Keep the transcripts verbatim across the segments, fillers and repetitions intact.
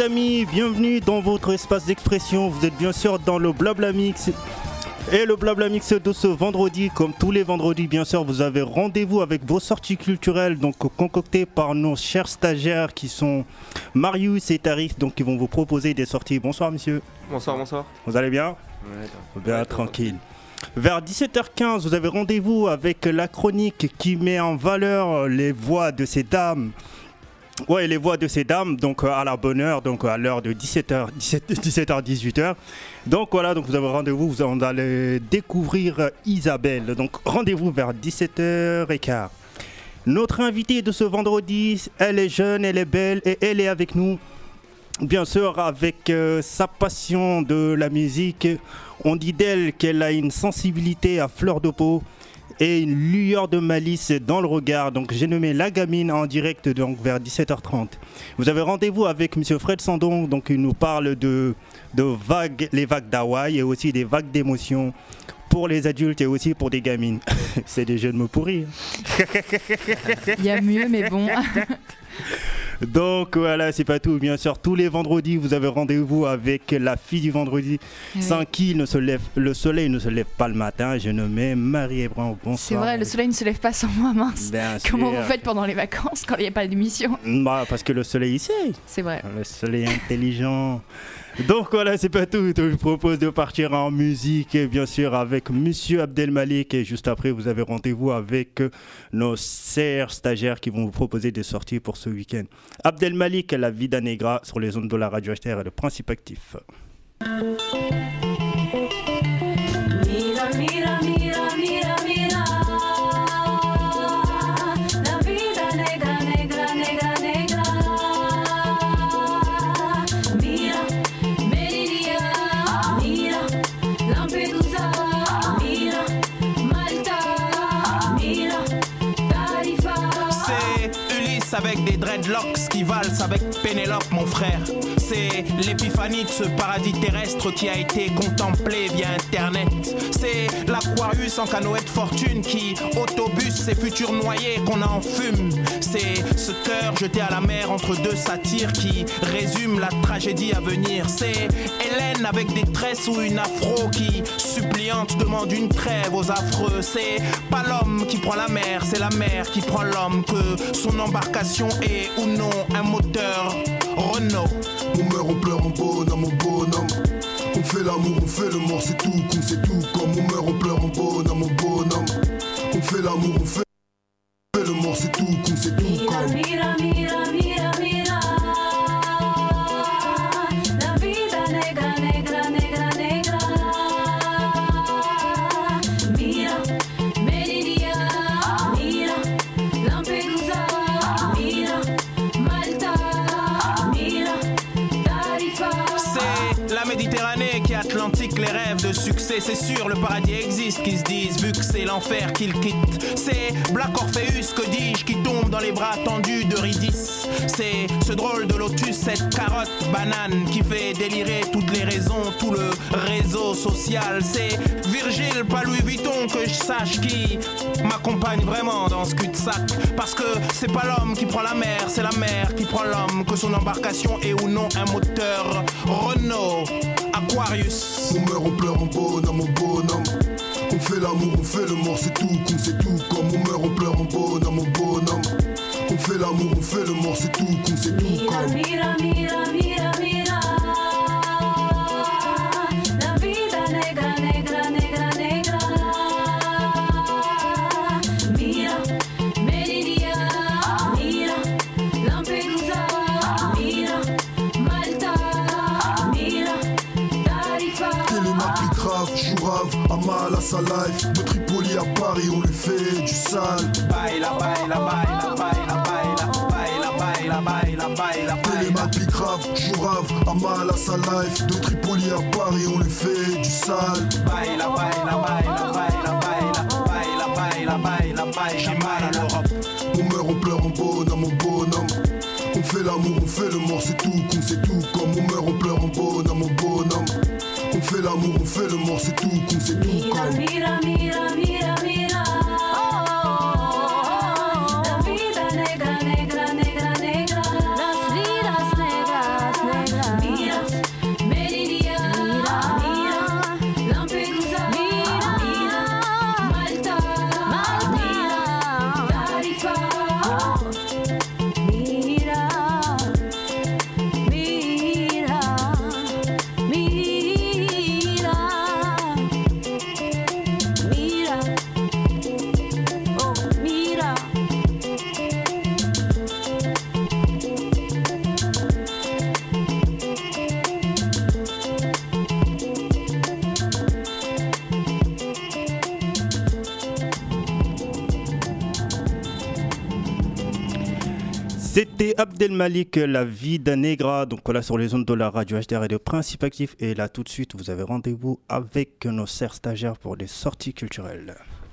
amis, bienvenue dans votre espace d'expression. Vous êtes bien sûr dans le Blabla Mix. Et le Blabla Mix de ce vendredi, comme tous les vendredis, bien sûr, vous avez rendez-vous avec vos sorties culturelles, donc concoctées par nos chers stagiaires qui sont Marius et Tarif, donc qui vont vous proposer des sorties. Bonsoir, monsieur. Bonsoir, bonsoir. Vous allez bien? Ouais, bien, ouais, tranquille. Vers dix-sept heures quinze, vous avez rendez-vous avec la chronique qui met en valeur les voix de ces dames. Ouais, les voix de ces dames, donc à la bonne heure, donc à l'heure de dix-sept heures, dix-sept heures, dix-huit heures. Donc voilà, donc vous avez rendez-vous, vous allez découvrir Isabelle. Donc rendez-vous vers dix-sept heures quinze. Notre invitée de ce vendredi, elle est jeune, elle est belle et elle est avec nous. Bien sûr, avec euh, sa passion de la musique, on dit d'elle qu'elle a une sensibilité à fleur de peau et une lueur de malice dans le regard. Donc j'ai nommé La Gamine en direct donc vers dix-sept heures trente. Vous avez rendez-vous avec monsieur Fred Sandon, donc il nous parle de, de vagues, les vagues d'Hawaï et aussi des vagues d'émotions pour les adultes et aussi pour des gamines. C'est des jeux de mots pourris. Il y a mieux, mais bon. Donc voilà, c'est pas tout. Bien sûr, tous les vendredis, vous avez rendez-vous avec la fille du vendredi, oui, sans qui ne se lève, le soleil ne se lève pas le matin. Je nommais Marie Hébran. Bonsoir. C'est vrai, le soleil ne se lève pas sans moi, mince. Bien Comment sûr. Vous faites pendant les vacances quand il n'y a pas d'émission? Bah, parce que le soleil ici. C'est vrai. Le soleil est intelligent. Donc voilà, c'est pas tout. Je vous propose de partir en musique, et bien sûr, avec monsieur Abdelmalik. Et juste après, vous avez rendez-vous avec nos chers stagiaires qui vont vous proposer des sorties pour ce week-end. Abdelmalik, La Vida Negra, sur les ondes de la radio H T R, est le principe actif. Mira, mira, mira, mira, mira. La vida negra, negra, negra, negra. Mira, Meridia. Mira, Lampedusa. Mira, Malta. Mira, Tarifa. C'est Ulysse avec des dreadlocks qui valsent avec Pénélope, mon frère. C'est l'épiphanie de ce paradis terrestre qui a été contemplé via Internet. C'est l'Aquarius en canoë de fortune qui autobus ces futurs noyés qu'on en fume. C'est ce cœur jeté à la mer entre deux satyres qui résume la tragédie à venir. C'est Hélène avec des tresses ou une afro qui, suppliante, demande une trêve aux affreux. C'est pas l'homme qui prend la mer, c'est la mer qui prend l'homme. Que son embarcation est ou non un moteur Renault. On meurt, on pleure, on bonhomme, mon bonhomme. On fait l'amour, on fait le mort, c'est tout con, c'est tout comme. On meurt, on pleure, on bonhomme, mon bonhomme. On fait l'amour, on fait le mort, c'est tout con, c'est tout comme. Mira, mira, mira, mira. La vida negra, negra, negra, negra. Mira, Meridia. Mira, Lampedusa. Mira, Malta. C'est la Méditerranée qui est Atlantique, les rêves de succès. C'est sûr, le paradis existe, qu'ils se disent, vu que c'est l'enfer qu'ils quittent. C'est Black Orpheus, que dis-je, qui tombe dans les bras tendus d'Eurydice. C'est ce drôle de lotus, cette carotte banane qui fait délirer toutes les raisons, tout le réseau social. C'est Virgile, pas Louis Vuitton, que je sache, qui m'accompagne vraiment dans ce cul-de-sac. Parce que c'est pas l'homme qui prend la mer, c'est la mer qui prend l'homme. Que son embarcation est ou non un moteur Renault Aquarius. On meurt, on pleure, on bonhomme, mon bonhomme. On fait l'amour, on fait le mort, c'est tout con, c'est tout comme. On meurt, on pleure, on bonhomme, mon bonhomme. On fait l'amour, on fait le mort, c'est tout con, c'est tout comme. Mira, mira, mira, mira. La vida negra, negra, negra, negra. Mira, Meridia. Mira, Lampedusa. Mira, Malta. Mira, Tarifa. Télémarque grave, Jourave, Amal à sa life. De Tripoli à Paris, on lui fait du sale. Baila, baila, baila, baila, baila, baila, baila, baila, baila. Télémarque grave, Jourave, Amal à sa life. De Tripoli à Paris, on lui fait du sale. Baila, baila, baila, baila, baila, baila, baila, baila, baila. J'ai mal à l'Europe. On meurt, on pleure, on bonhomme, mon bonhomme. On fait l'amour, on fait le mort, c'est tout con, c'est tout comme. On meurt, on pleure, on bonhomme, mon bonhomme. On fait l'amour, on fait le mort, c'est tout con, c'est tout comme. Mira, mira, mira, mira. La vida negra, negra, negra, negra. Las vidas negras, negras. C'était Abdelmalik, La vie d'un Négra, donc voilà sur les ondes de la radio H D R et de Principe Actif. Et là tout de suite, vous avez rendez-vous avec nos chers stagiaires pour des sorties culturelles.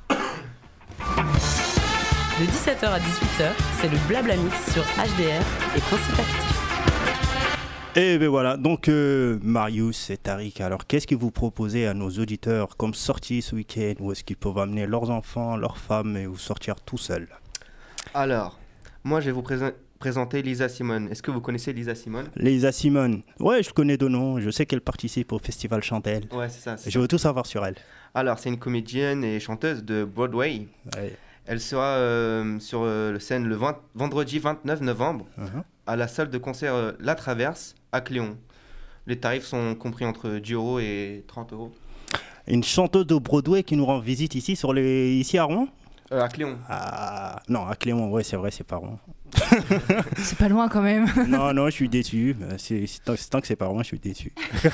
De dix-sept heures à dix-huit heures, c'est le Blabla Mix sur H D R et Principe Actif. Et ben voilà, donc euh, Marius et Tariq, alors qu'est-ce que vous proposez à nos auditeurs comme sortie ce week-end? Où est-ce qu'ils peuvent amener leurs enfants, leurs femmes et ou sortir tout seuls? Alors, moi je vais vous présenter présenter Lisa Simone. Est-ce que vous connaissez Lisa Simone? Lisa Simone, ouais, je connais de nom. Je sais qu'elle participe au Festival Chandelle. Ouais, c'est ça. C'est je ça. veux tout savoir sur elle. Alors, c'est une comédienne et chanteuse de Broadway. Ouais. Elle sera euh, sur euh, scène le vingt vendredi vingt-neuf novembre uh-huh. à la salle de concert euh, La Traverse à Cléon. Les tarifs sont compris entre dix euros et trente euros. Une chanteuse de Broadway qui nous rend visite ici, sur les... ici à Rouen? Euh, à Cléon. Ah, non, à Cléon, ouais, c'est vrai, c'est pas Rouen. C'est pas loin quand même. Non, non, je suis déçu. C'est, c'est, tant, c'est tant que c'est pas Rouen, je suis déçu.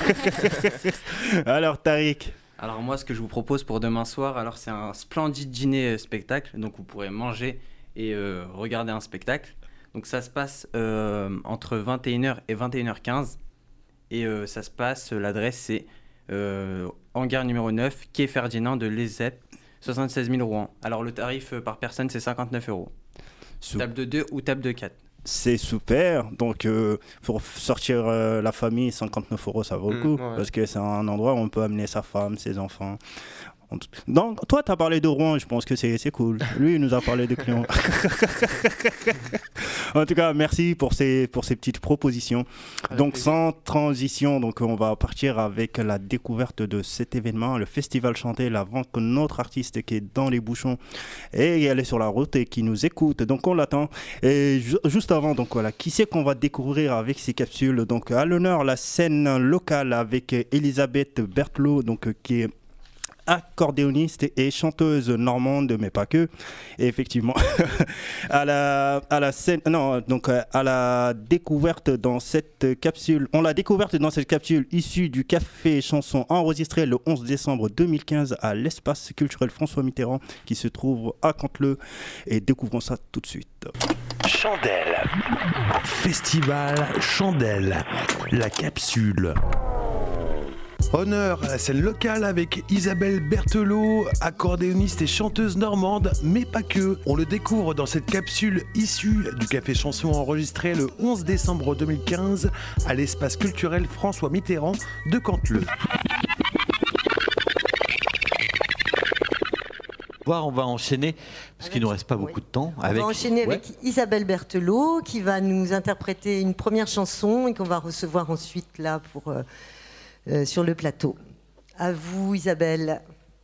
Alors, Tariq. Alors moi, ce que je vous propose pour demain soir, alors c'est un splendide dîner spectacle. Donc vous pourrez manger et euh, regarder un spectacle. Donc ça se passe euh, entre vingt et une heures et vingt et une heures quinze. Et euh, ça se passe, l'adresse c'est euh, hangar numéro neuf, quai Ferdinand de Lézette, soixante-seize mille Rouen. Alors le tarif par personne c'est cinquante-neuf euros. Sou- table de deux ou table de quatre. C'est super, donc euh, pour sortir euh, la famille, cinquante-neuf euros ça vaut le coup, mmh, ouais. Parce que c'est un endroit où on peut amener sa femme, ses enfants. Donc, toi, tu as parlé de Rouen, je pense que c'est, c'est cool. Lui, il nous a parlé de Cléon. En tout cas, merci pour ces, pour ces petites propositions. Donc, sans transition, donc, on va partir avec la découverte de cet événement, le Festival Chandelle, avant que notre artiste qui est dans les bouchons et elle est sur la route et qui nous écoute. Donc, on l'attend. Et ju- juste avant, donc voilà, qui c'est qu'on va découvrir avec ces capsules? Donc, à l'honneur, la scène locale avec Elisabeth Berthelot, donc, qui est accordéoniste et chanteuse normande, mais pas que. Et effectivement, à la à la scène, non, donc à la découverte dans cette capsule, on l'a découverte dans cette capsule issue du Café Chanson enregistré le onze décembre deux mille quinze à l'espace culturel François Mitterrand qui se trouve à Canteleu. Et découvrons ça tout de suite. Chandelle. Festival Chandelle. La capsule. Honneur à la scène locale avec Isabelle Berthelot, accordéoniste et chanteuse normande, mais pas que. On le découvre dans cette capsule issue du Café Chanson enregistré le onze décembre deux mille quinze à l'espace culturel François Mitterrand de Canteleu. On va enchaîner, parce avec, qu'il ne nous reste pas beaucoup oui. de temps. On avec, va enchaîner ouais. avec Isabelle Berthelot, qui va nous interpréter une première chanson et qu'on va recevoir ensuite là pour... Euh, Euh, sur le plateau. À vous, Isabelle.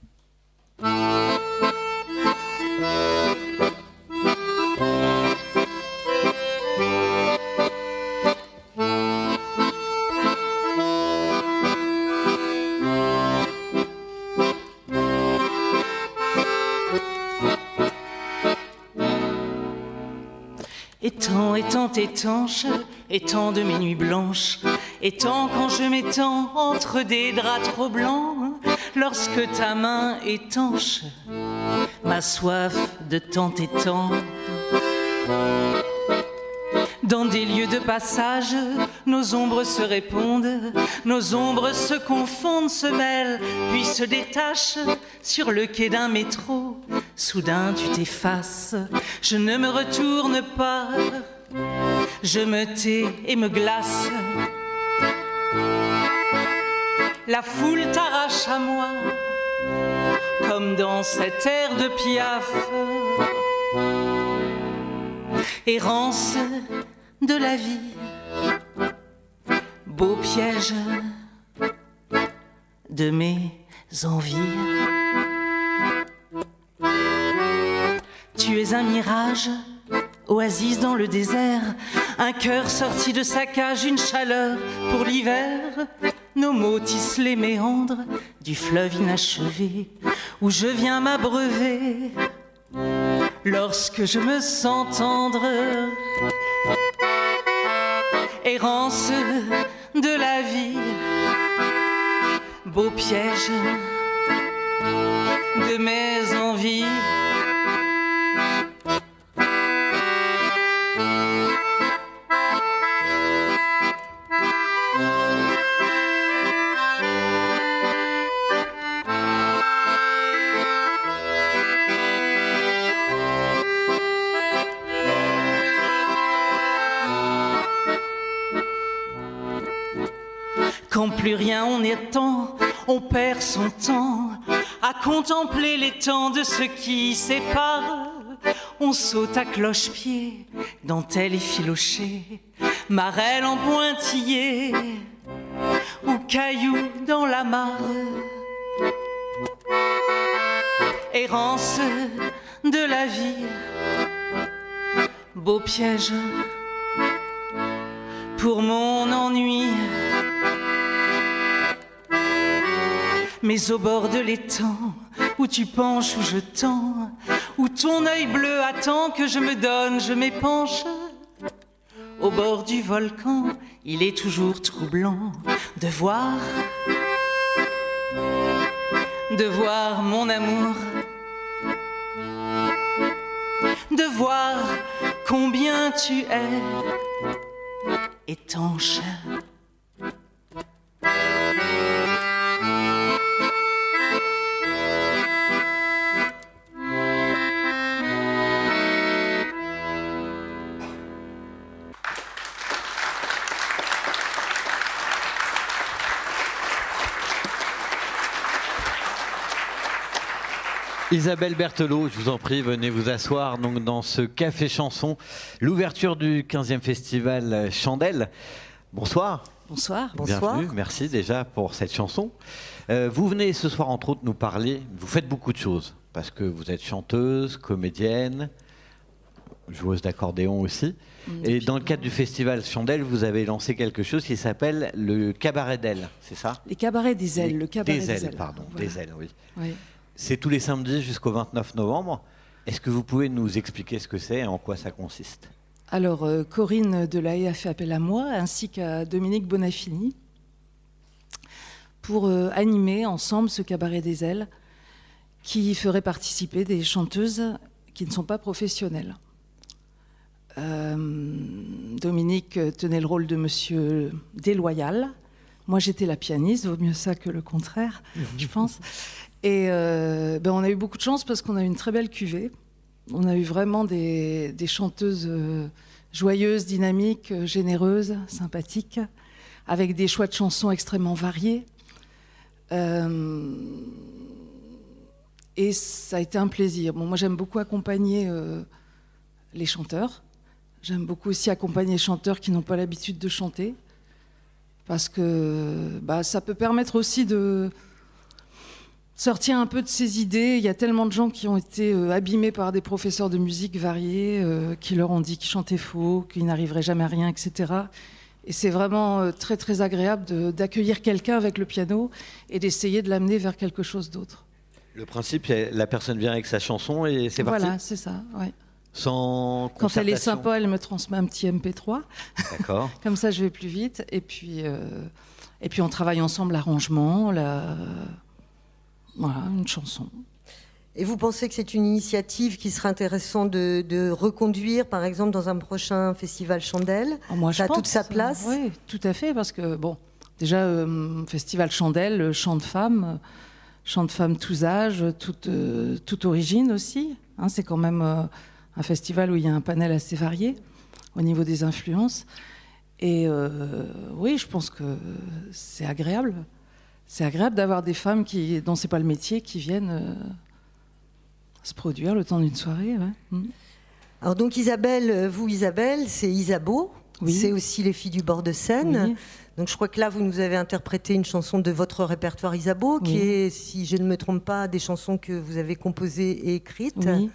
Étant, étant, étanche, étant de mes nuits blanches, étant quand je m'étends entre des draps trop blancs, lorsque ta main étanche, ma soif de tant étend. Dans des lieux de passage, nos ombres se répondent, nos ombres se confondent, se mêlent, puis se détachent. Sur le quai d'un métro, soudain tu t'effaces, je ne me retourne pas, je me tais et me glace. La foule t'arrache à moi, comme dans cet air de Piaf. Errance de la vie, beau piège de mes envies. Tu es un mirage, oasis dans le désert, un cœur sorti de sa cage, une chaleur pour l'hiver. Nos mots tissent les méandres du fleuve inachevé, où je viens m'abreuver lorsque je me sens tendre. Errance de la vie, beau piège de mes envies. plus rien, on attend, on perd son temps à contempler les temps de ceux qui séparent. On saute à cloche-pied, dentelle effilochée, marelle en pointillé, ou cailloux dans la mare. Errance de la vie, beau piège pour mon ennui. Mais au bord de l'étang, où tu penches, où je tends, où ton œil bleu attend que je me donne, je m'épanche. Au bord du volcan, il est toujours troublant de voir, de voir mon amour, de voir combien tu es étanche. Isabelle Berthelot, je vous en prie, venez vous asseoir donc, dans ce Café Chanson, l'ouverture du quinzième festival Chandelle. Bonsoir. Bonsoir. Bienvenue, bonsoir. Merci déjà pour cette chanson. Euh, vous venez ce soir entre autres nous parler, vous faites beaucoup de choses, parce que vous êtes chanteuse, comédienne, joueuse d'accordéon aussi. Mmh, et dans le cadre du festival Chandelle, vous avez lancé quelque chose qui s'appelle le Cabaret d'Ailes, c'est ça? Les Cabarets des Ailes, le Cabaret des, des ailes. Ailes. Pardon, voilà. des Ailes, oui. oui. C'est tous les samedis jusqu'au vingt-neuf novembre. Est-ce que vous pouvez nous expliquer ce que c'est et en quoi ça consiste? Alors, euh, Corinne Delahaye a fait appel à moi, ainsi qu'à Dominique Bonafini, pour euh, animer ensemble ce Cabaret des Ailes, qui ferait participer des chanteuses qui ne sont pas professionnelles. Euh, Dominique tenait le rôle de Monsieur Desloyal. Moi, j'étais la pianiste, vaut mieux ça que le contraire, je pense. Et euh, ben on a eu beaucoup de chance parce qu'on a eu une très belle cuvée. On a eu vraiment des, des chanteuses euh, joyeuses, dynamiques, euh, généreuses, sympathiques, avec des choix de chansons extrêmement variés. Euh, et ça a été un plaisir. Bon, moi, j'aime beaucoup accompagner euh, les chanteurs. J'aime beaucoup aussi accompagner les chanteurs qui n'ont pas l'habitude de chanter. Parce que bah, ça peut permettre aussi de sortir un peu de ses idées. Il y a tellement de gens qui ont été euh, abîmés par des professeurs de musique variés, euh, qui leur ont dit qu'ils chantaient faux, qu'ils n'arriveraient jamais à rien, et cetera. Et c'est vraiment euh, très très agréable de, d'accueillir quelqu'un avec le piano et d'essayer de l'amener vers quelque chose d'autre. Le principe, la personne vient avec sa chanson et c'est parti. Voilà, c'est ça, ouais. Sans Quand elle est sympa, elle me transmet un petit M P trois. D'accord. Comme ça, je vais plus vite. Et puis, euh, et puis on travaille ensemble l'arrangement, la... voilà, une chanson. Et vous pensez que c'est une initiative qui serait intéressante de, de reconduire, par exemple, dans un prochain festival Chandelle? Oh, moi, ça je a pense, toute sa place? Oui, tout à fait, parce que, bon, déjà, euh, festival Chandelle, chant de femmes, chant de femmes tous âges, toute, euh, toute origine aussi. Hein, c'est quand même euh, un festival où il y a un panel assez varié au niveau des influences. Et euh, oui, je pense que c'est agréable. C'est agréable d'avoir des femmes qui, dont c'est pas le métier qui viennent euh, se produire le temps d'une soirée. Ouais. Mmh. Alors donc Isabelle, vous Isabelle, c'est Isabeau, oui. C'est aussi Les Filles du bord de Seine. Oui. Donc je crois que là vous nous avez interprété une chanson de votre répertoire Isabeau, qui oui. est, si je ne me trompe pas, des chansons que vous avez composées et écrites. Oui.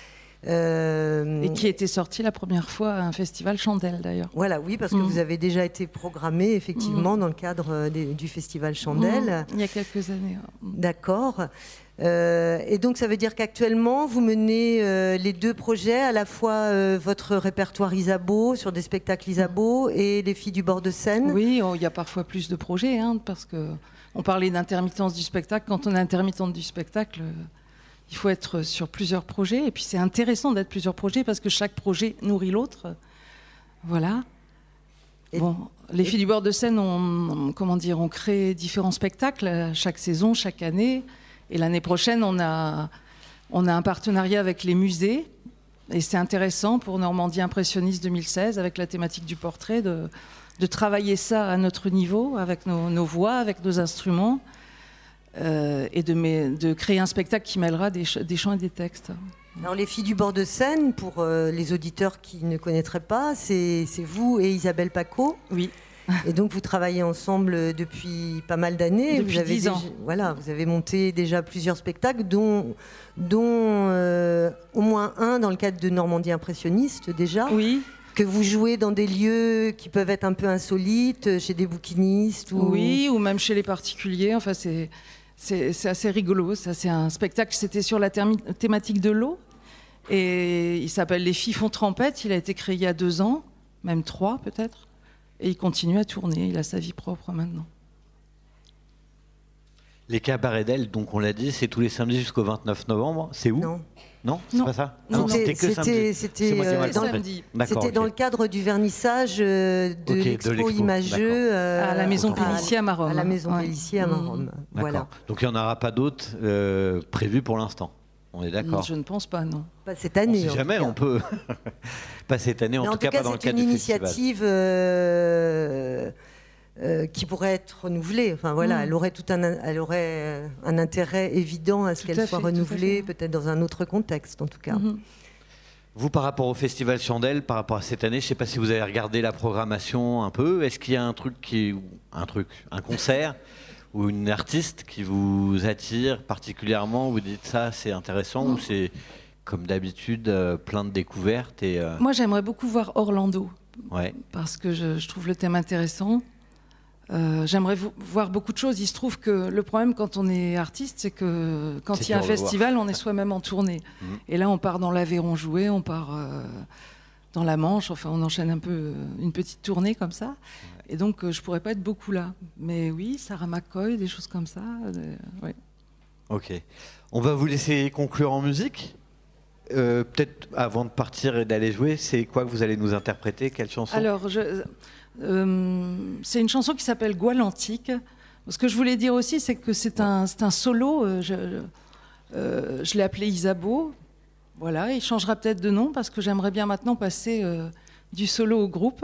Euh... Et qui était sortie la première fois à un festival Chandelle d'ailleurs. Voilà, oui, parce que mmh. vous avez déjà été programmée effectivement mmh. dans le cadre des, du festival Chandelle. Mmh. Il y a quelques années. Mmh. D'accord. Euh, et donc ça veut dire qu'actuellement vous menez euh, les deux projets, à la fois euh, votre répertoire Isabeau sur des spectacles Isabeau et Les Filles du bord de Seine. Oui, oh, il y a parfois plus de projets, hein, parce que on parlait d'intermittence du spectacle. Quand on est intermittente du spectacle, il faut être sur plusieurs projets. Et puis c'est intéressant d'être plusieurs projets parce que chaque projet nourrit l'autre. Voilà. Et bon, les Filles du bord de Seine ont, comment dire, ont créé différents spectacles chaque saison, chaque année. Et l'année prochaine, on a, on a un partenariat avec les musées. Et c'est intéressant pour Normandie Impressionniste deux mille seize, avec la thématique du portrait, de, de travailler ça à notre niveau, avec nos, nos voix, avec nos instruments, euh, et de, de créer un spectacle qui mêlera des, ch- des chants et des textes. Alors les filles du bord de scène, pour euh, les auditeurs qui ne connaîtraient pas, c'est, c'est vous et Isabelle Paco. Oui. Et donc vous travaillez ensemble depuis pas mal d'années. Depuis vous avez dix ans. déjà, voilà, vous avez monté déjà plusieurs spectacles, dont, dont euh, au moins un dans le cadre de Normandie impressionniste déjà. Oui. Que vous jouez dans des lieux qui peuvent être un peu insolites, chez des bouquinistes. Ou... Oui, ou même chez les particuliers. Enfin, c'est... C'est, c'est assez rigolo, ça. C'est un spectacle, c'était sur la thermi- thématique de l'eau. Et il s'appelle Les filles font trempette. Il a été créé il y a deux ans, même trois peut-être. Et il continue à tourner. Il a sa vie propre maintenant. Les cabarets d'Elle, donc on l'a dit, c'est tous les samedis jusqu'au vingt-neuf novembre. C'est où ? Non. Non, c'est non. pas ça. Non, non, c'était, c'était que samedi. C'était, c'est moi qui ai euh, mal dans, compris. D'accord, c'était okay. dans le cadre du vernissage euh, de, okay, l'expo de l'expo Imageux euh, à la Maison Pellissier à Maromme. À la Maison ouais. Pellissier à Maromme. D'accord. Voilà. Donc il n'y en aura pas d'autres euh, prévus pour l'instant. On est d'accord. Je ne pense pas, non. Pas cette année. On sait jamais, on peut. Pas cette année, en, Mais tout, en tout cas, cas, pas dans le c'est cadre une du festival. initiative euh, euh, qui pourrait être renouvelée. Enfin voilà, Mm. elle aurait tout un, elle aurait un intérêt évident à ce Tout qu'elle à soit fait, tout à renouvelée, fait. peut-être dans un autre contexte en tout cas. Mm-hmm. Vous, par rapport au Festival Chandelle, par rapport à cette année, je ne sais pas si vous avez regardé la programmation un peu. Est-ce qu'il y a un truc, qui, un, truc un concert ou une artiste qui vous attire particulièrement, vous dites ça c'est intéressant, mm. ou c'est comme d'habitude euh, plein de découvertes et, euh... Moi j'aimerais beaucoup voir Orlando, ouais. parce que je, je trouve le thème intéressant. Euh, j'aimerais vo- voir beaucoup de choses. Il se trouve que le problème quand on est artiste, c'est que quand c'est il y a un festival, voir. on est soi-même en tournée. Mmh. Et là, on part dans l'Aveyron jouer, on part euh, dans la Manche. Enfin, on enchaîne un peu euh, une petite tournée comme ça. Et donc, euh, je pourrais pas être beaucoup là. Mais oui, Sarah McCoy, des choses comme ça. Euh, ouais. Ok. On va vous laisser conclure en musique. Euh, peut-être avant de partir et d'aller jouer, c'est quoi que vous allez nous interpréter ? Quelle chanson ? Alors, je, euh, c'est une chanson qui s'appelle Goualantique. Ce que je voulais dire aussi, c'est que c'est un, c'est un solo. Euh, je, euh, je l'ai appelé Isabeau. Voilà, il changera peut-être de nom parce que j'aimerais bien maintenant passer euh, du solo au groupe.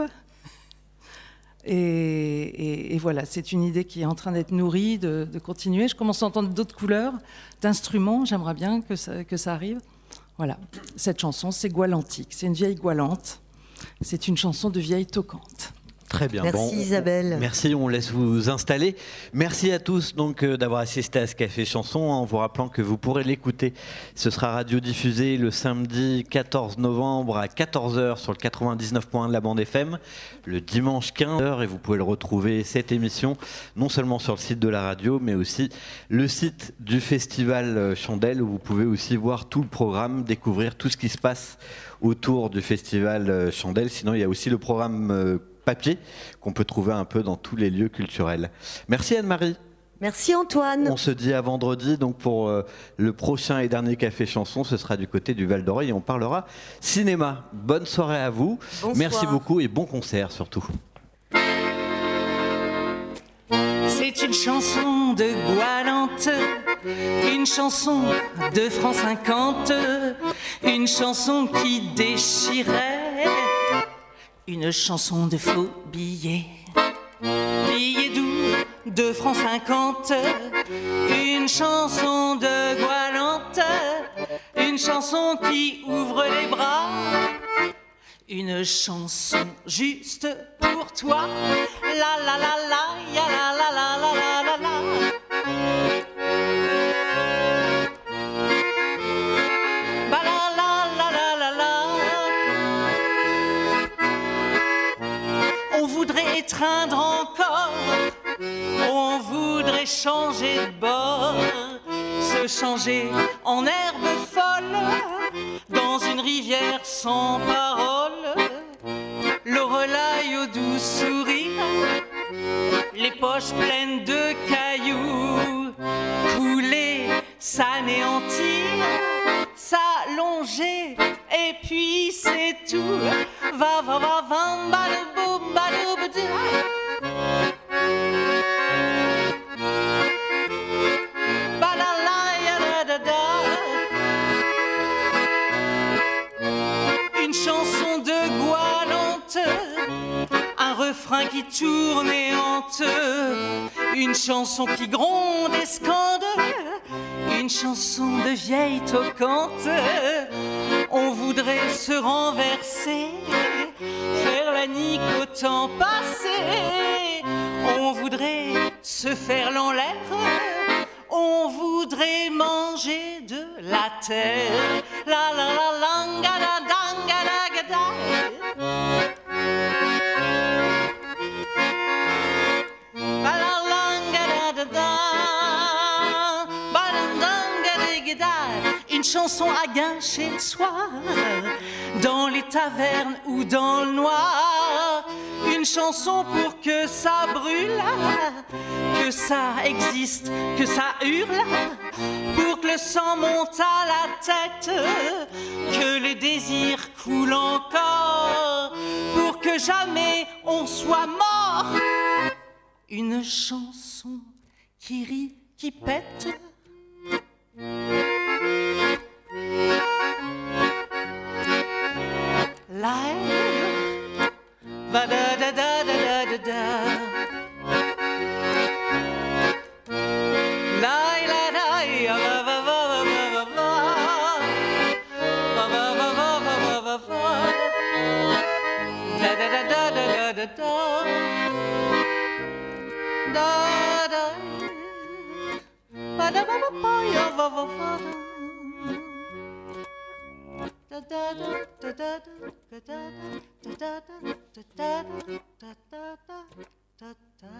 Et, et, et voilà, c'est une idée qui est en train d'être nourrie, de, de continuer. Je commence à entendre d'autres couleurs, d'instruments. J'aimerais bien que ça, que ça arrive. Voilà, cette chanson, c'est Goualantique. C'est une vieille goualante. C'est une chanson de vieille toquante. Très bien. Merci bon, Isabelle. On, merci, on laisse vous installer. Merci à tous donc euh, d'avoir assisté à ce Café Chanson, en vous rappelant que vous pourrez l'écouter. Ce sera radiodiffusé le samedi quatorze novembre à quatorze heures sur le quatre-vingt-dix-neuf point un de la bande F M, le dimanche quinze heures, et vous pouvez le retrouver, cette émission, non seulement sur le site de la radio, mais aussi le site du Festival Chandelle, où vous pouvez aussi voir tout le programme, découvrir tout ce qui se passe autour du Festival Chandelle. Sinon, il y a aussi le programme euh, papier qu'on peut trouver un peu dans tous les lieux culturels. Merci Anne-Marie. Merci Antoine. On se dit à vendredi donc pour euh, le prochain et dernier Café Chanson. Ce sera du côté du Val d'Oreille et on parlera cinéma. Bonne soirée à vous. Bonsoir. Merci beaucoup et bon concert surtout. C'est une chanson de Goualante, une chanson de francs cinquante, une chanson qui déchirait, une chanson de faux billets, billets doux de francs cinquante, une chanson de Goualante, une chanson qui ouvre les bras. Une chanson juste pour toi. La la la la, ya la la la la la la la. Ba la la la la la la. On voudrait étreindre encore, on voudrait changer de bord, se changer en herbe folle dans une rivière sans parole. L'orelaille au doux sourire, les poches pleines de cailloux, couler, s'anéantir, s'allonger, et puis c'est tout. Va va va va badou badou badou. Une chanson de Goualante, un refrain qui Une chanson qui gronde et scande, une chanson de vieille toquante. On voudrait se renverser, faire la nique au temps passé. On voudrait se faire l'enlaire, on voudrait manger de la terre. La la la langa da danga da ga da. Ba la langa da da da. Ba la danga da ga da. Une chanson à gâcher le soir, dans les tavernes ou dans le noir. Une chanson pour que ça brûle, que ça existe, que ça hurle, pour que le sang monte à la tête, que le désir coule encore, pour que jamais on soit mort. Une chanson qui rit, qui pète. Live, va da da da da da da da. La la la, va va va va va va va va va va va va va da da da da da da da da da va da va va va va va va. Da da da da da da da da da da da da da.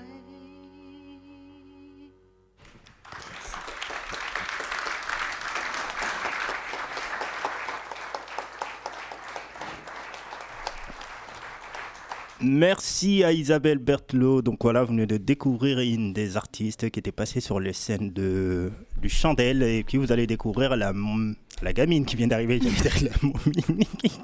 Merci à Isabelle Berthelot. Donc voilà, vous venez de découvrir une des artistes qui était passée sur les scènes de, du Chandelle. Et puis vous allez découvrir la, la gamine qui vient d'arriver. J'allais dire la momine.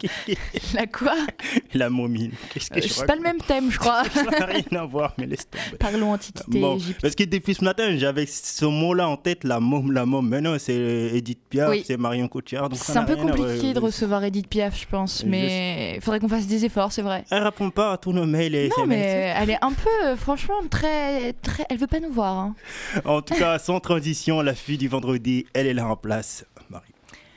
La quoi? La momine. Qu'est-ce que euh, je C'est pas le même thème, je crois. Ça n'a rien à voir, mais laisse tomber. Parlons antiquité bon, Égypte. parce que depuis ce matin, j'avais ce mot-là en tête, la môme, la môme. Mais non, c'est Edith Piaf, oui. c'est Marion Cotillard. C'est un peu compliqué de recevoir Edith Piaf, je pense. Mais il faudrait qu'on fasse des efforts, c'est vrai. Elle répond pas à tous nos mails et non, S M S. Mais elle est un peu, franchement, très, très... Elle veut pas nous voir. Hein. En tout cas, sans transition, la fille du vendredi, elle est là en place. Marie.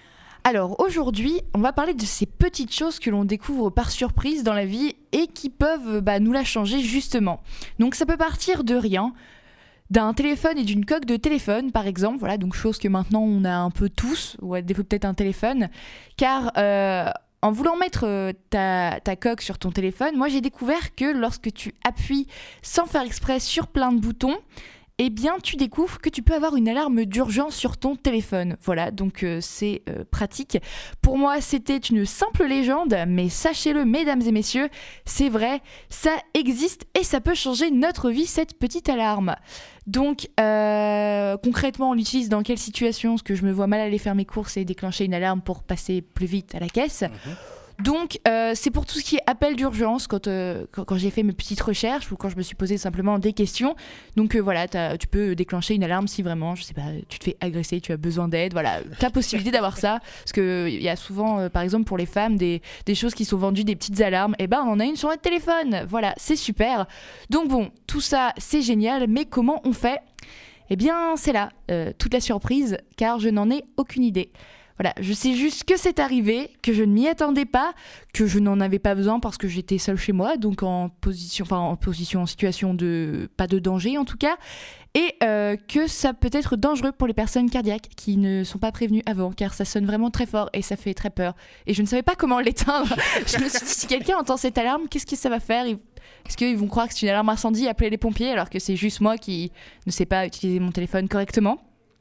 Alors aujourd'hui, on va parler de ces petites choses que l'on découvre par surprise dans la vie et qui peuvent bah, nous la changer justement. Donc ça peut partir de rien, d'un téléphone et d'une coque de téléphone par exemple, voilà, donc chose que maintenant on a un peu tous, ou à défaut peut-être un téléphone, car euh, en voulant mettre ta, ta coque sur ton téléphone, moi j'ai découvert que lorsque tu appuies sans faire exprès sur plein de boutons, eh bien, tu découvres que tu peux avoir une alarme d'urgence sur ton téléphone. Voilà, donc euh, c'est euh, pratique. Pour moi, c'était une simple légende, mais sachez-le, mesdames et messieurs, c'est vrai, ça existe et ça peut changer notre vie, cette petite alarme. Donc, euh, concrètement, on l'utilise dans quelle situation? Parce que je me vois mal aller faire mes courses et déclencher une alarme pour passer plus vite à la caisse. Mmh. Donc, euh, c'est pour tout ce qui est appel d'urgence, quand, euh, quand, quand j'ai fait mes petites recherches ou quand je me suis posé simplement des questions. Donc euh, voilà, tu peux déclencher une alarme si vraiment, je sais pas, tu te fais agresser, tu as besoin d'aide. Voilà, tu as possibilité d'avoir ça. Parce qu'il y a souvent, euh, par exemple, pour les femmes, des, des choses qui sont vendues, des petites alarmes. Et ben, on en a une sur notre téléphone. Voilà, c'est super. Donc bon, tout ça, c'est génial. Mais comment on fait? Eh bien, c'est là, euh, toute la surprise, car je n'en ai aucune idée. Voilà, je sais juste que c'est arrivé, que je ne m'y attendais pas, que je n'en avais pas besoin parce que j'étais seule chez moi, donc en position, enfin en position, en situation de pas de danger en tout cas, et euh, que ça peut être dangereux pour les personnes cardiaques qui ne sont pas prévenues avant, car ça sonne vraiment très fort et ça fait très peur. Et je ne savais pas comment l'éteindre. Je me suis dit, si quelqu'un entend cette alarme, qu'est-ce que ça va faire? Est-ce qu'ils vont croire que c'est une alarme incendie, appeler les pompiers, alors que c'est juste moi qui ne sais pas utiliser mon téléphone correctement?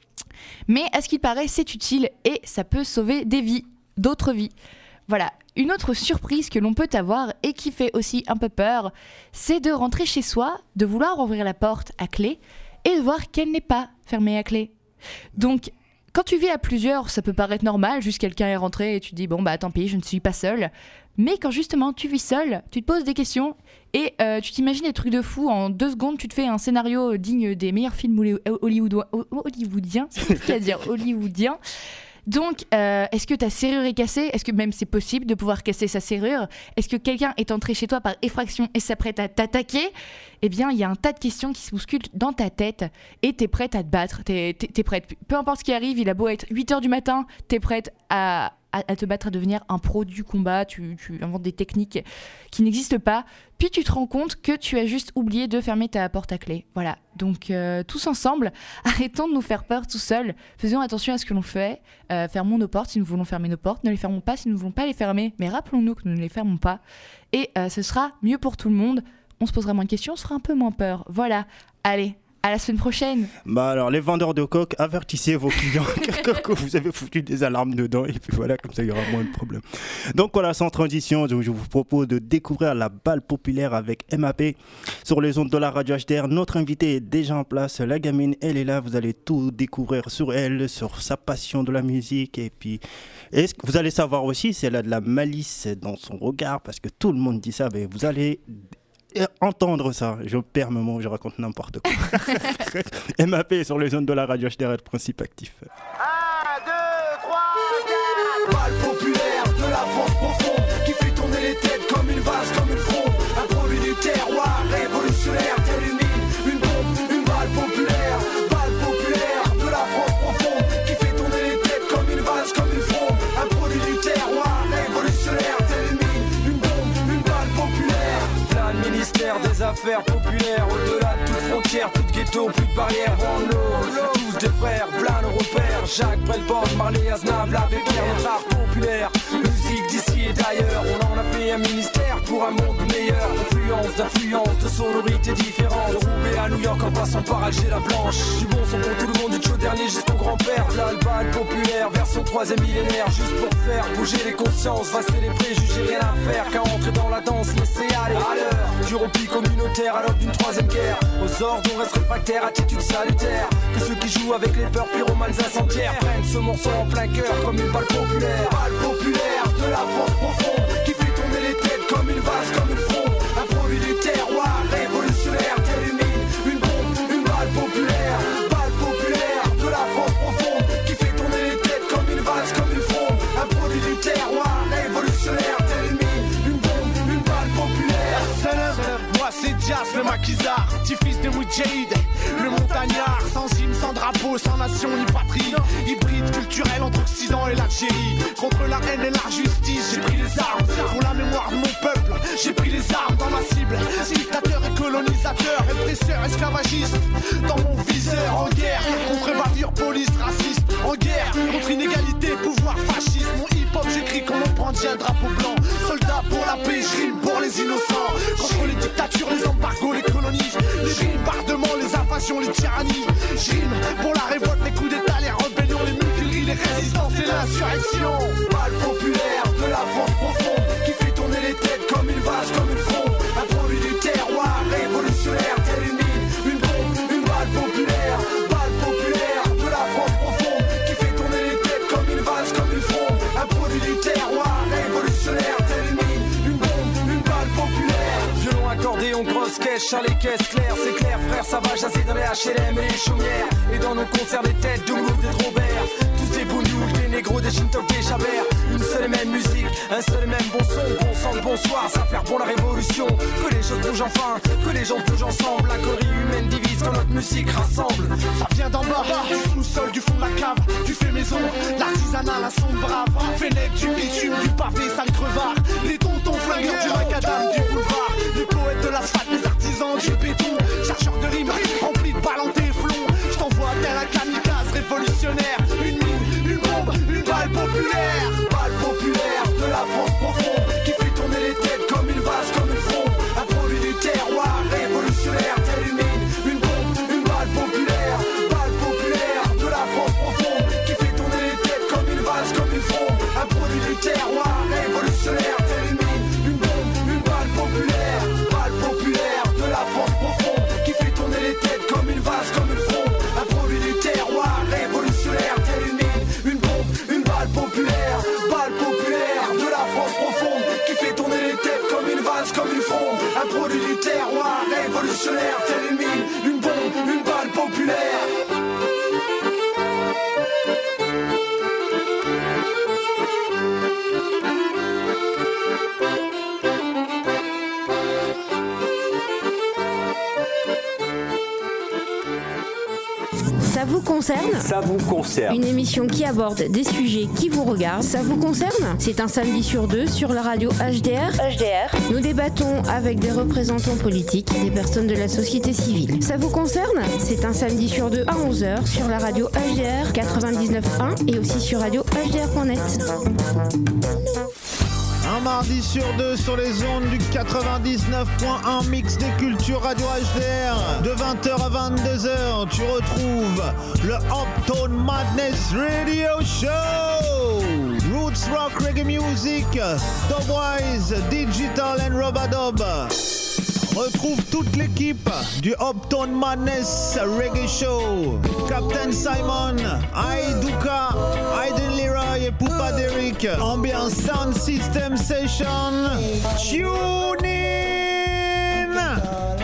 Mais à ce qu'il paraît, c'est utile et ça peut sauver des vies, d'autres vies. Voilà, une autre surprise que l'on peut avoir et qui fait aussi un peu peur, c'est de rentrer chez soi, de vouloir ouvrir la porte à clé et de voir qu'elle n'est pas fermée à clé. Donc, quand tu vis à plusieurs, ça peut paraître normal, juste quelqu'un est rentré et tu te dis bon bah tant pis, je ne suis pas seule. Mais quand justement tu vis seul, tu te poses des questions et euh, tu t'imagines des trucs de fou. En deux secondes, tu te fais un scénario digne des meilleurs films hollywoodiens. hollywoodiens c'est compliqué à dire, hollywoodiens. Donc, euh, est-ce que ta serrure est cassée ? Est-ce que même c'est possible de pouvoir casser sa serrure ? Est-ce que quelqu'un est entré chez toi par effraction et s'apprête à t'attaquer ? Eh bien, il y a un tas de questions qui se bousculent dans ta tête et t'es prête à te battre. T'es, t'es, t'es prête. Peu importe ce qui arrive, il a beau être huit heures du matin, t'es prête à, à, à te battre, à devenir un pro du combat. Tu, tu inventes des techniques qui n'existent pas. Puis tu te rends compte que tu as juste oublié de fermer ta porte à clé. Voilà. Donc, euh, tous ensemble, arrêtons de nous faire peur tout seuls. Faisons attention à ce que l'on fait. Euh, fermons nos portes si nous voulons fermer nos portes. Ne les fermons pas si nous ne voulons pas les fermer. Mais rappelons-nous que nous ne les fermons pas. Et euh, ce sera mieux pour tout le monde. On se posera moins de questions, on sera un peu moins peur. Voilà. Allez, à la semaine prochaine. Bah alors, les vendeurs de coke, avertissez vos clients que vous avez foutu des alarmes dedans. Et puis voilà, comme ça, il y aura moins de problèmes. Donc voilà, sans transition, je vous propose de découvrir la balle populaire avec M A P sur les ondes de la radio H D R. Notre invitée est déjà en place. La gamine, elle est là. Vous allez tout découvrir sur elle, sur sa passion de la musique. Et puis, est-ce que vous allez savoir aussi si elle a de la malice dans son regard, parce que tout le monde dit ça. Mais vous allez entendre ça, je perds mes mots, je raconte n'importe quoi. M A P sur les zones de la radio H D R, le principe actif. un, deux, trois, quatre Balle populaire de la France profonde qui fait tourner les têtes comme une vase, comme une fronde. Un produit du terroir révolutionnaire, telle une mine, une bombe, une balle populaire. Balle populaire de la France profonde qui fait tourner les têtes comme une vase, comme une fronde. Un produit du terroir révolutionnaire, telle une mine, une bombe, une balle populaire. Plein de ministère des affaires populaires, au-delà de toute frontière, plus de ghetto, plus de barrières. On l'eau, tous des frères, plein nos repères. Jacques Brelbord, Marley Aznavour, l'abbé Pierre, notre art populaire. Musique d'ici et d'ailleurs, on en a fait un ministère pour un monde meilleur. Influence d'influence, de sonorités différentes. De Roubaix à New York en passant par Alger la Blanche. Du bon son pour tout le monde, du chaud dernier jusqu'au grand-père. Là le bal populaire, version troisième millénaire. Juste pour faire bouger les consciences, vasser les préjugés, rien à faire qu'à entrer dans la danse, laisser aller à l'heure. Du repli communautaire à l'aube d'une troisième guerre. Aux ordres on reste réfractaire, attitude salutaire. Que ceux qui jouent avec les peurs pyromanes incendiaires prennent ce morceau en plein cœur comme une balle populaire. Balle populaire de la France profonde qui fait tourner les têtes comme une vase, comme une fronde. Un produit du terroir révolutionnaire, telle une mine, une bombe, une balle populaire. Balle populaire de la France profonde qui fait tourner les têtes comme une vase, comme une fronde. Un produit du terroir révolutionnaire, telle une mine, une bombe, une balle populaire. Moi c'est Diaz le maquisard, petit-fils de Moudjahid, le montagnard, sans hymne, sans drapeau, sans nation ni patrie. Hybride culturel entre Occident et l'Algérie. Contre la haine et l'injustice, j'ai pris les armes. Pour la mémoire de mon peuple, j'ai pris les armes dans ma cible. Dictateur et colonisateur, répresseur, esclavagiste. Dans mon viseur, en guerre contre bavure, police, raciste. En guerre contre inégalité, pouvoir, fascisme. Mon hip-hop, j'écris comme on brandit un drapeau blanc. Soldat pour la paix, je rime pour les innocents. Contre les dictatures, les embargos, les colonies. Les bombardements, les invasions, les tyrannies. Je rime pour la révolte, les coups d'état, les rébellions, les mutineries, les résistances et l'insurrection. Balle populaire de la France profonde qui fait tourner les têtes comme une vase, comme une fronde. Un produit du terroir révolutionnaire, telle une mine, une bombe, une balle populaire. Balle populaire de la France profonde qui fait tourner les têtes comme une vase, comme une fronde. Un produit du terroir révolutionnaire, telle une mine, une bombe, une balle populaire. Violon, accordéon, grosse caisse, char les caisses claires. C'est clair frère, ça va chasser dans les H L M et les chaumières. Et dans nos concerts des têtes de Mouloud et de Robert. Tous des bougnoules, des négros, des chintok, des chabert. Une seule et même musique, un seul et même bon son. Bon sang, le bonsoir, ça faire pour la révolution. Que les choses bougent enfin, que les gens bougent ensemble. La connerie humaine divise quand notre musique rassemble. Ça vient d'en bas, du sous-sol, du fond de la cave. Du fait maison, l'artisanat, la sonde brave. Fennec, du bitume, du pavé, sale crevard. Les tontons flingueurs du macadam, du boulevard. Les poètes de l'asphalte, les artisans du béton. Chercheurs de rimes, remplis de balles en téflon. Je t'envoie tel un kamikaze révolutionnaire. Une mine, une bombe, une balle populaire. Balle populaire de la France profonde qui fait tourner les têtes comme une vase, comme une fronde. Un produit du terroir révolutionnaire, telle une mine, une bombe, une balle populaire. Balle populaire de la France profonde qui fait tourner les têtes comme une vase, comme une fronde. Un produit du terroir révolutionnaire, telle une mine, une bombe, une balle populaire. concerne. Ça vous concerne. Une émission qui aborde des sujets qui vous regardent. Ça vous concerne. C'est un samedi sur deux sur la radio H D R. H D R. Nous débattons avec des représentants politiques, des personnes de la société civile. Ça vous concerne. C'est un samedi sur deux à onze heures sur la radio H D R quatre-vingt-dix-neuf point un et aussi sur radio H D R point net. Un mardi sur deux sur les ondes du quatre-vingt-dix-neuf point un mix des cultures radio H D R. De vingt heures à vingt-deux heures, tu retrouves le Uptown Madness Radio Show. Roots rock reggae music, dubwise, digital and rubadub. Retrouve toute l'équipe du Uptown Madness Radio Show. Captain Simon, Aiduka, Aiden Leroy et Poupa Derrick. Ambiance Sound System Session. Tune in!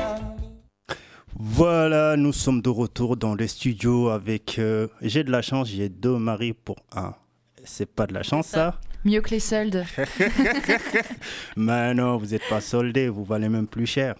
Voilà, nous sommes de retour dans les studios avec... Euh, j'ai de la chance, j'ai deux maris pour un. C'est pas de la chance, ça? Mieux que les soldes. Mais non, vous n'êtes pas soldés, vous valez même plus cher.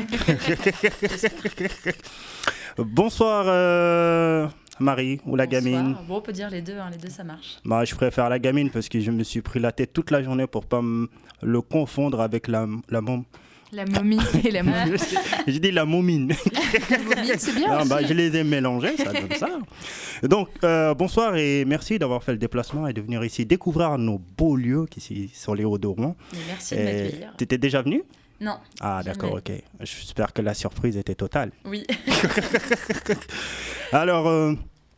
Bonsoir euh, Marie ou la Bonsoir. gamine. Bon, on peut dire les deux, hein, les deux ça marche. Bah, je préfère la gamine parce que je me suis pris la tête toute la journée pour pas me le confondre avec la, la môme. La momie et la momie. Je dis la momine. La momine, c'est bien Ah, aussi. bah, je les ai mélangés, ça donne ça. Donc, euh, bonsoir et merci d'avoir fait le déplacement et de venir ici découvrir nos beaux lieux qui sont sur les Hauts de Rouen. Et merci de m'accueillir. Tu étais déjà venu? Non. Ah, jamais. d'accord, ok. J'espère que la surprise était totale. Oui. Alors, euh,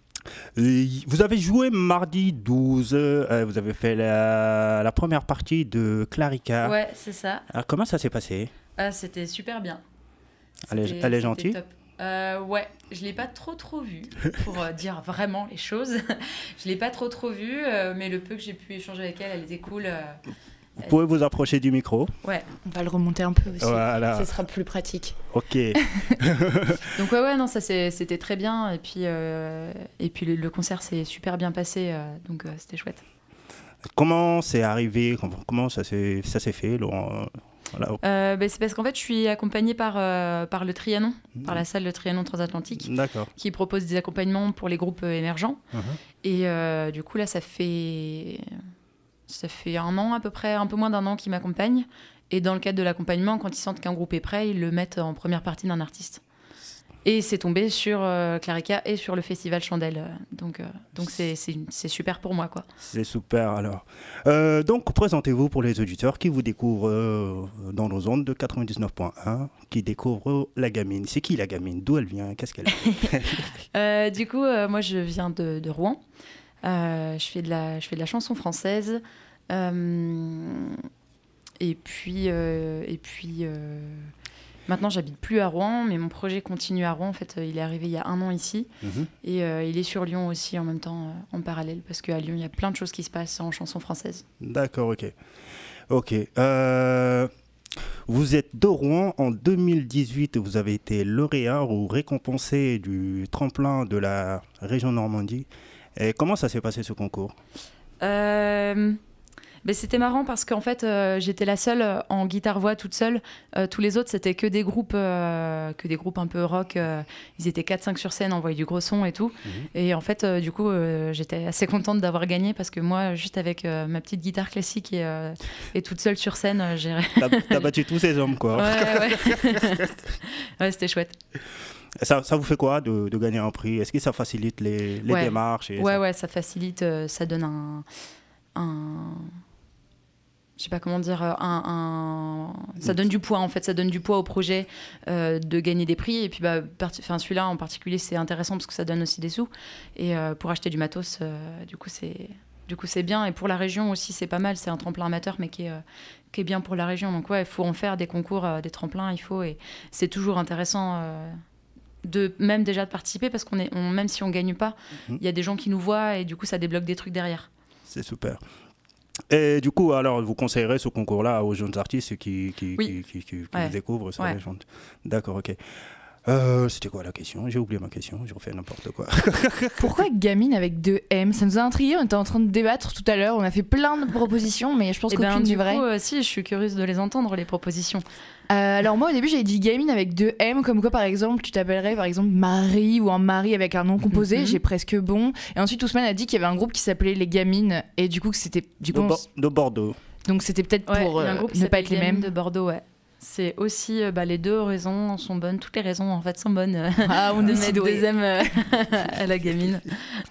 vous avez joué mardi douze, euh, vous avez fait la, la première partie de Clarica. Ouais, c'est ça. Alors, comment ça s'est passé? Ah, c'était super bien. Elle est, C'était- elle est c'était gentille? top. Euh, ouais, je l'ai pas trop trop vue pour euh, dire vraiment les choses. Je l'ai pas trop trop vue, euh, mais le peu que j'ai pu échanger avec elle, elle était cool. euh, Vous pouvez vous approcher du micro? Ouais. On va le remonter un peu aussi. Voilà. Ce sera plus pratique. Ok. Donc ouais ouais non ça c'est- c'était très bien et puis euh, et puis le, le concert s'est super bien passé euh, donc euh, c'était chouette. Comment c'est arrivé? Comment, comment ça s'est ça s'est fait? Laurent? Voilà. Euh, bah, c'est parce qu'en fait je suis accompagnée par euh, par le Trianon, par la salle de Trianon transatlantique, D'accord. qui propose des accompagnements pour les groupes euh, émergents. Mhm. Et euh, du coup là ça fait ça fait un an à peu près, un peu moins d'un an qu'ils m'accompagnent. Et dans le cadre de l'accompagnement, quand ils sentent qu'un groupe est prêt, ils le mettent en première partie d'un artiste. Et c'est tombé sur euh, Clarica et sur le festival Chandelle. Donc, euh, donc c'est, c'est, c'est super pour moi, quoi. C'est super alors. Euh, donc présentez-vous pour les auditeurs qui vous découvrent euh, dans nos ondes de quatre-vingt-dix-neuf point un, qui découvrent la gamine. C'est qui la gamine? D'où elle vient? Qu'est-ce qu'elle fait? Euh, du coup, euh, moi, je viens de, de Rouen. Euh, je, fais de la, je fais de la chanson française. Euh, et puis, euh, et puis euh, maintenant, j'habite plus à Rouen, mais mon projet continue à Rouen. En fait, il est arrivé il y a un an ici. Mhm. Et euh, il est sur Lyon aussi en même temps, euh, en parallèle, parce qu'à Lyon, il y a plein de choses qui se passent en chanson française. D'accord, ok. Ok. Euh, vous êtes de Rouen. En deux mille dix-huit, vous avez été lauréat ou récompensé du tremplin de la région Normandie. Et comment ça s'est passé ce concours? Euh, ben c'était marrant parce qu'en fait, euh, j'étais la seule euh, en guitare-voix toute seule. Euh, tous les autres, c'était que des groupes, euh, que des groupes un peu rock. euh, ils étaient quatre cinq sur scène, envoyaient du gros son et tout. Mhm. Et en fait, euh, du coup, euh, j'étais assez contente d'avoir gagné parce que moi, juste avec euh, ma petite guitare classique et, euh, et toute seule sur scène, euh, j'ai... T'as, t'as battu tous ces hommes, quoi. Ouais, ouais. Ouais, c'était chouette. Ça, ça vous fait quoi de, de gagner un prix? Est-ce que ça facilite les, les Ouais. démarches et Ouais, ça... ouais, ça facilite, euh, ça donne un, un, je sais pas comment dire, un, un- ça donne du poids en fait, ça donne du poids au projet euh, de gagner des prix. Et puis bah, parti- enfin celui-là en particulier, c'est intéressant parce que ça donne aussi des sous. Et euh, pour acheter du matos, euh, du coup c'est, du coup c'est bien. Et pour la région aussi, c'est pas mal. C'est un tremplin amateur, mais qui est, euh, qui est bien pour la région. Donc ouais, il faut en faire des concours, euh, des tremplins, il faut. Et c'est toujours intéressant. Euh, de même déjà de participer parce qu'on est on, même si on gagne pas, il Mhm. y a des gens qui nous voient et du coup ça débloque des trucs derrière. C'est super. Et du coup, alors, vous conseillerez ce concours-là aux jeunes artistes qui, qui, Oui. qui, qui, qui- qui Ouais. vous découvrent sur Ouais. les gens. D'accord, ok. Euh, c'était quoi la question? J'ai oublié ma question, je refais n'importe quoi. Pourquoi gamine avec deux M? Ça nous a intrigué, on était en train de débattre tout à l'heure, on a fait plein de propositions, mais je pense Eh qu'aucune ben, n'est du vraie. coup, euh, si, je suis curieuse de les entendre, les propositions. Euh, alors moi au début j'avais dit gamine avec deux M, comme quoi par exemple tu t'appellerais par exemple Marie ou un mari avec un nom composé, Mhm. j'ai presque bon. Et ensuite Ousmane a dit qu'il y avait un groupe qui s'appelait les Gamines, et du coup que c'était du coup De, on Bo- s- de Bordeaux. donc c'était peut-être Ouais, pour il y a un euh, groupe qui ne pas s'appelle être les Gamines mêmes. de Bordeaux, ouais. C'est aussi euh, bah, les deux raisons sont bonnes, toutes les raisons en fait sont bonnes. euh, Ah, on de est mettre si doués. deux M euh, à la gamine.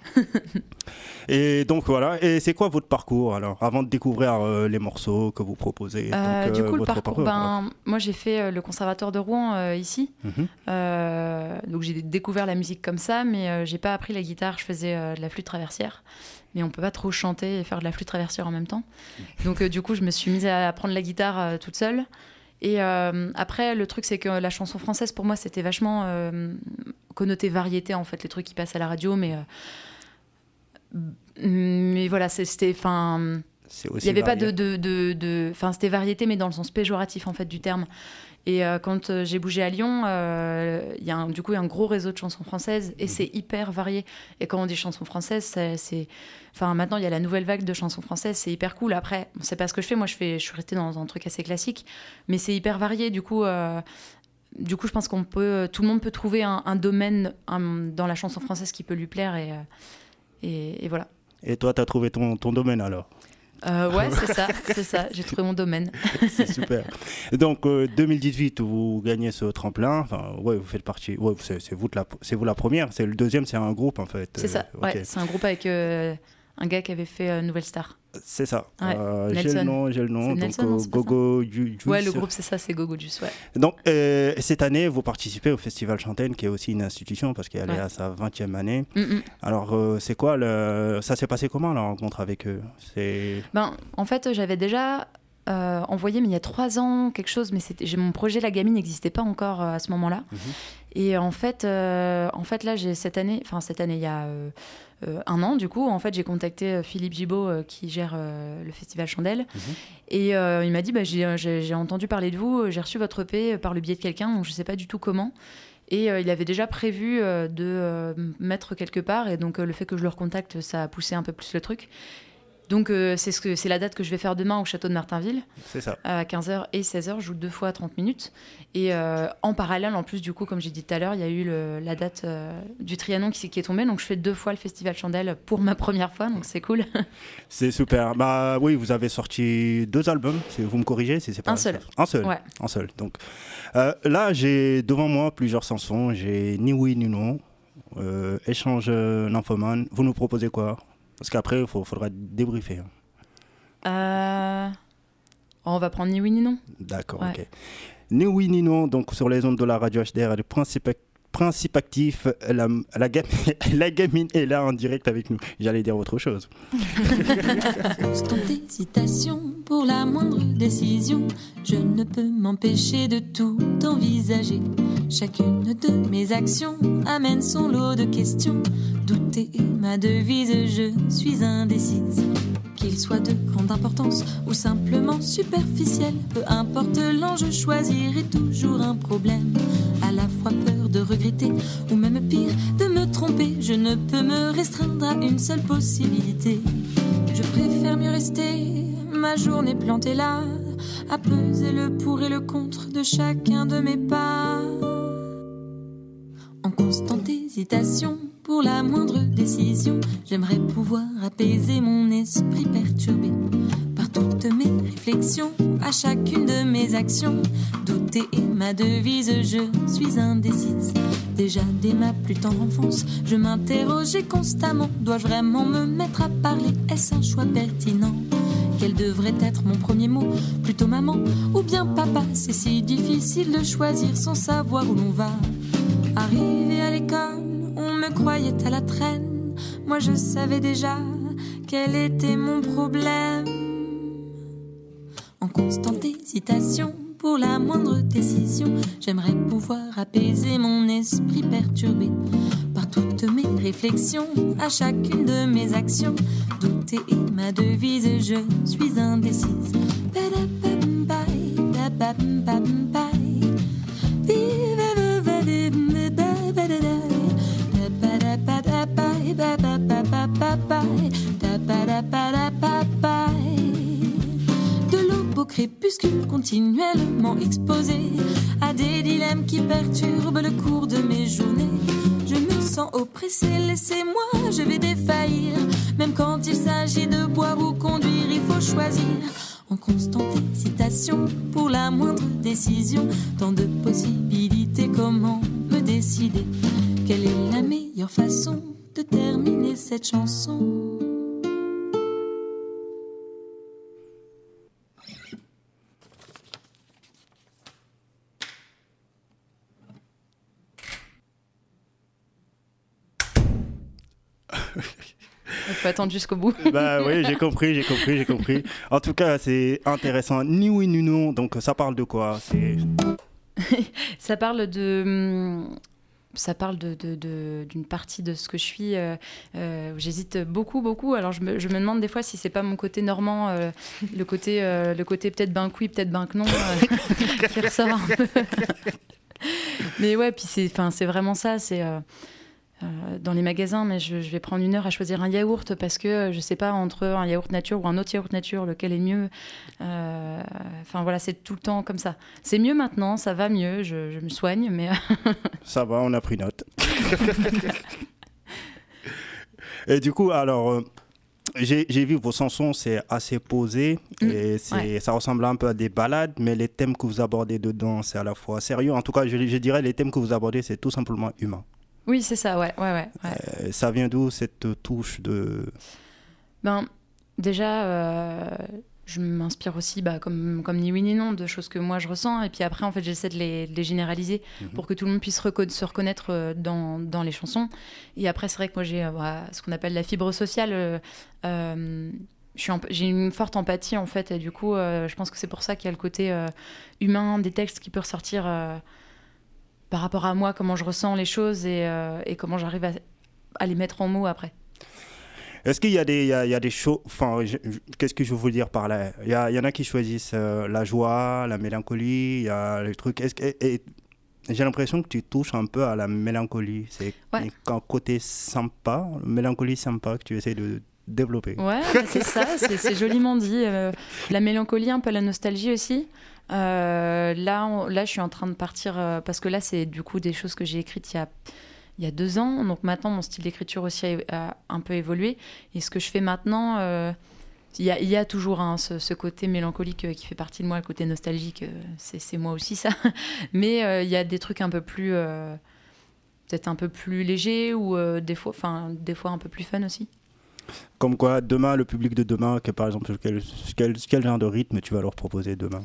Et donc voilà, et c'est quoi votre parcours alors, avant de découvrir euh, les morceaux que vous proposez? Euh, donc, du euh, coup, le votre parcours, ben, moi j'ai fait euh, le conservatoire de Rouen euh, ici. Mhm. Euh, donc j'ai découvert la musique comme ça, mais euh, j'ai pas appris la guitare, je faisais euh, de la flûte traversière. Mais on peut pas trop chanter et faire de la flûte traversière en même temps. Donc euh, du coup, je me suis mise à apprendre la guitare euh, toute seule. Et euh, après, le truc, c'est que la chanson française, pour moi, c'était vachement euh, connoté variété, en fait, les trucs qui passent à la radio, mais... euh, mais voilà, c'est- c'était... Enfin, C'est il aussi n'y avait pas de... varié. de, de, de- enfin, c'était variété, mais dans le sens péjoratif, en fait, du terme. Et euh, quand euh, j'ai bougé à Lyon, euh, il y a un- du coup il y a un gros réseau de chansons françaises et c'est hyper varié. Et quand on dit chansons françaises, c'est, c'est... Enfin, maintenant il y a la nouvelle vague de chansons françaises, c'est hyper cool. Après, c'est pas ce que je fais, moi je, fais, je suis restée dans un truc assez classique, mais c'est hyper varié. Du coup, euh, du coup je pense qu'on peut, tout le monde peut trouver un, un domaine un- dans la chanson française qui peut lui plaire et, euh, et, et voilà. Et toi, tu as trouvé ton, ton domaine alors? Euh, ouais, c'est ça, c'est ça. J'ai trouvé mon domaine. C'est super. Donc, euh, deux mille dix-huit, vous gagnez ce tremplin. Enfin, ouais, vous faites partie. Ouais, c'est, c'est, vous, de la, c'est vous la première. C'est le deuxième, c'est un groupe en fait. C'est ça, Euh, ouais. ok. C'est un groupe avec euh, un gars qui avait fait euh, Nouvelle Star. C'est ça. Ouais, Euh, j'ai Nelson. le nom, j'ai le nom. C'est Donc, Nelson, non, euh, c'est pas ça Gogo Ju- Juice. Ouais, le groupe, c'est ça, c'est Gogo Juice, ouais. Donc, euh, cette année, vous participez au Festival Chantenne, qui est aussi une institution parce qu'elle Ouais. est à sa vingtième année. Mm-mm. Alors, euh, c'est quoi le... Ça s'est passé comment la rencontre avec eux? C'est... Ben, en fait, j'avais déjà euh, envoyé, mais il y a trois ans, quelque chose, mais c'était, j'ai, mon projet La Gamine n'existait pas encore euh, à ce moment-là. Et en fait, euh, en fait, là, j'ai cette année, enfin cette année, il y a euh, euh, un an, du coup, en fait, j'ai contacté euh, Philippe Gibaud, euh, qui gère euh, le Festival Chandelle. Et euh, il m'a dit, bah, j'ai, j'ai, j'ai entendu parler de vous, j'ai reçu votre E P par le biais de quelqu'un, donc je ne sais pas du tout comment. Et euh, il avait déjà prévu euh, de euh, mettre quelque part, et donc euh, le fait que je le recontacte, ça a poussé un peu plus le truc. Donc euh, c'est, ce que, c'est la date que je vais faire demain au château de Martinville. C'est ça. À quinze heures et seize heures, je joue deux fois à trente minutes. Et euh, en parallèle, en plus, du coup, comme j'ai dit tout à l'heure, il y a eu le- la date euh, du Trianon qui, qui est tombée. Donc je fais deux fois le Festival Chandelle pour ma première fois, donc c'est cool. c'est super. Bah oui, vous avez sorti deux albums. C'est- Vous me corrigez si c'est pas Un seul. Un seul. Ouais. Un seul. Donc euh, là, j'ai devant moi plusieurs chansons. J'ai Ni oui ni non, euh, Échange euh, nymphomane. Vous nous proposez quoi? Parce qu'après, il faudra débriefer. hein. Euh, On va prendre ni oui ni non. D'accord, Ouais. ok. Ni oui ni non, donc sur les ondes de la radio H D R, le principe, principe actif, la, la, gam- la gamine est là en direct avec nous. J'allais dire autre chose. Constante hésitation pour la moindre décision. Je ne peux m'empêcher de tout envisager. Chacune de mes actions amène son lot de questions. Douter est ma devise, je suis indécise. Qu'il soit de grande importance ou simplement superficiel, peu importe l'enjeu, choisir est toujours un problème. À la fois peur de regretter ou même pire de me tromper, je ne peux me restreindre à une seule possibilité. Je préfère mieux rester ma journée plantée là, à peser le pour et le contre de chacun de mes pas. En constante hésitation pour la moindre décision, j'aimerais pouvoir apaiser mon esprit perturbé par toutes mes réflexions, à chacune de mes actions. Douter est ma devise, je suis indécise. Déjà dès ma plus tendre enfance, je m'interrogeais constamment. Dois-je vraiment me mettre à parler? Est-ce un choix pertinent? Quel devrait être mon premier mot? Plutôt maman ou bien papa? C'est si difficile de choisir sans savoir où l'on va. Arrivé à l'école, on me croyait à la traîne. Moi je savais déjà quel était mon problème. En constante hésitation pour la moindre décision, j'aimerais pouvoir apaiser mon esprit perturbé par toutes mes réflexions, à chacune de mes actions. Douter est ma devise, je suis indécise. Ba-da-bam-bye, da-bam-bam-bye. Vive-le-le-le-le. bye, bye, bye, bye, bye, bye, da, ba, da, ba, da, ba, bye. De l'aube au crépuscule continuellement exposé à des dilemmes qui perturbent le cours de mes journées. Je me sens oppressée, laissez-moi, je vais défaillir. Même quand il s'agit de boire ou conduire, il faut choisir. En constante hésitation pour la moindre décision. Tant de possibilités, comment me décider? Quelle est la meilleure façon de terminer cette chanson? Il faut attendre jusqu'au bout. Bah oui, j'ai compris, j'ai compris, j'ai compris. En tout cas, c'est intéressant. Ni oui ni non. Donc ça parle de quoi? C'est... Ça parle de... Ça parle de, de, de, d'une partie de ce que je suis. Euh, euh, j'hésite beaucoup, beaucoup. Alors je me, je me demande des fois si c'est pas mon côté normand, euh, le côté, euh, le côté peut-être ben que oui, peut-être ben que non, euh, qui ressort un peu. Mais ouais, puis c'est, enfin, c'est vraiment ça. C'est euh, euh, dans les magasins, mais je, je vais prendre une heure à choisir un yaourt parce que je sais pas entre un yaourt nature ou un autre yaourt nature lequel est mieux. Euh, Enfin voilà, c'est tout le temps comme ça. C'est mieux maintenant, ça va mieux. Je, je me soigne, mais ça va, on a pris note. Et du coup, alors, euh, j'ai, j'ai vu vos chansons, c'est assez posé mmh, et c'est, ouais. Ça ressemble un peu à des ballades, mais les thèmes que vous abordez dedans, c'est à la fois sérieux. En tout cas, je, je dirais les thèmes que vous abordez, c'est tout simplement humain. Oui, c'est ça, ouais, ouais, ouais. ouais. Euh, ça vient d'où cette touche de... Ben, déjà, euh, je m'inspire aussi, bah, comme, comme ni oui ni non, de choses que moi je ressens. Et puis après, en fait, j'essaie de les, de les généraliser mmh. pour que tout le monde puisse reco- se reconnaître dans, dans les chansons. Et après, c'est vrai que moi, j'ai euh, voilà, ce qu'on appelle la fibre sociale. Euh, euh, je suis en, j'ai une forte empathie, en fait. Et du coup, euh, je pense que c'est pour ça qu'il y a le côté euh, humain des textes qui peut ressortir... Euh, par rapport à moi, comment je ressens les choses et, euh, et comment j'arrive à, à les mettre en mots après. Est-ce qu'il y a des, il y a, il y a des choses... Enfin, je, je, qu'est-ce que je veux dire par là? Il y, a, il y en a qui choisissent euh, la joie, la mélancolie, il y a les trucs... Est-ce que, et, et, j'ai l'impression que tu touches un peu à la mélancolie. C'est ouais. un côté sympa, mélancolie sympa que tu essaies de développer. Ouais, bah c'est ça, c'est, c'est joliment dit. Euh, la mélancolie, un peu la nostalgie aussi. Euh, là, on, là, je suis en train de partir euh, parce que là, c'est du coup des choses que j'ai écrites il y a, il y a deux ans. Donc maintenant, mon style d'écriture aussi a, a un peu évolué. Et ce que je fais maintenant, euh, il y a, il y a toujours hein, ce, ce côté mélancolique euh, qui fait partie de moi, le côté nostalgique, euh, c'est, c'est moi aussi ça. Mais euh, il y a des trucs un peu plus, euh, peut-être un peu plus légers ou euh, des fois, enfin, des fois un peu plus fun aussi. Comme quoi, demain, le public de demain, que, par exemple, quel, quel, quel genre de rythme tu vas leur proposer demain?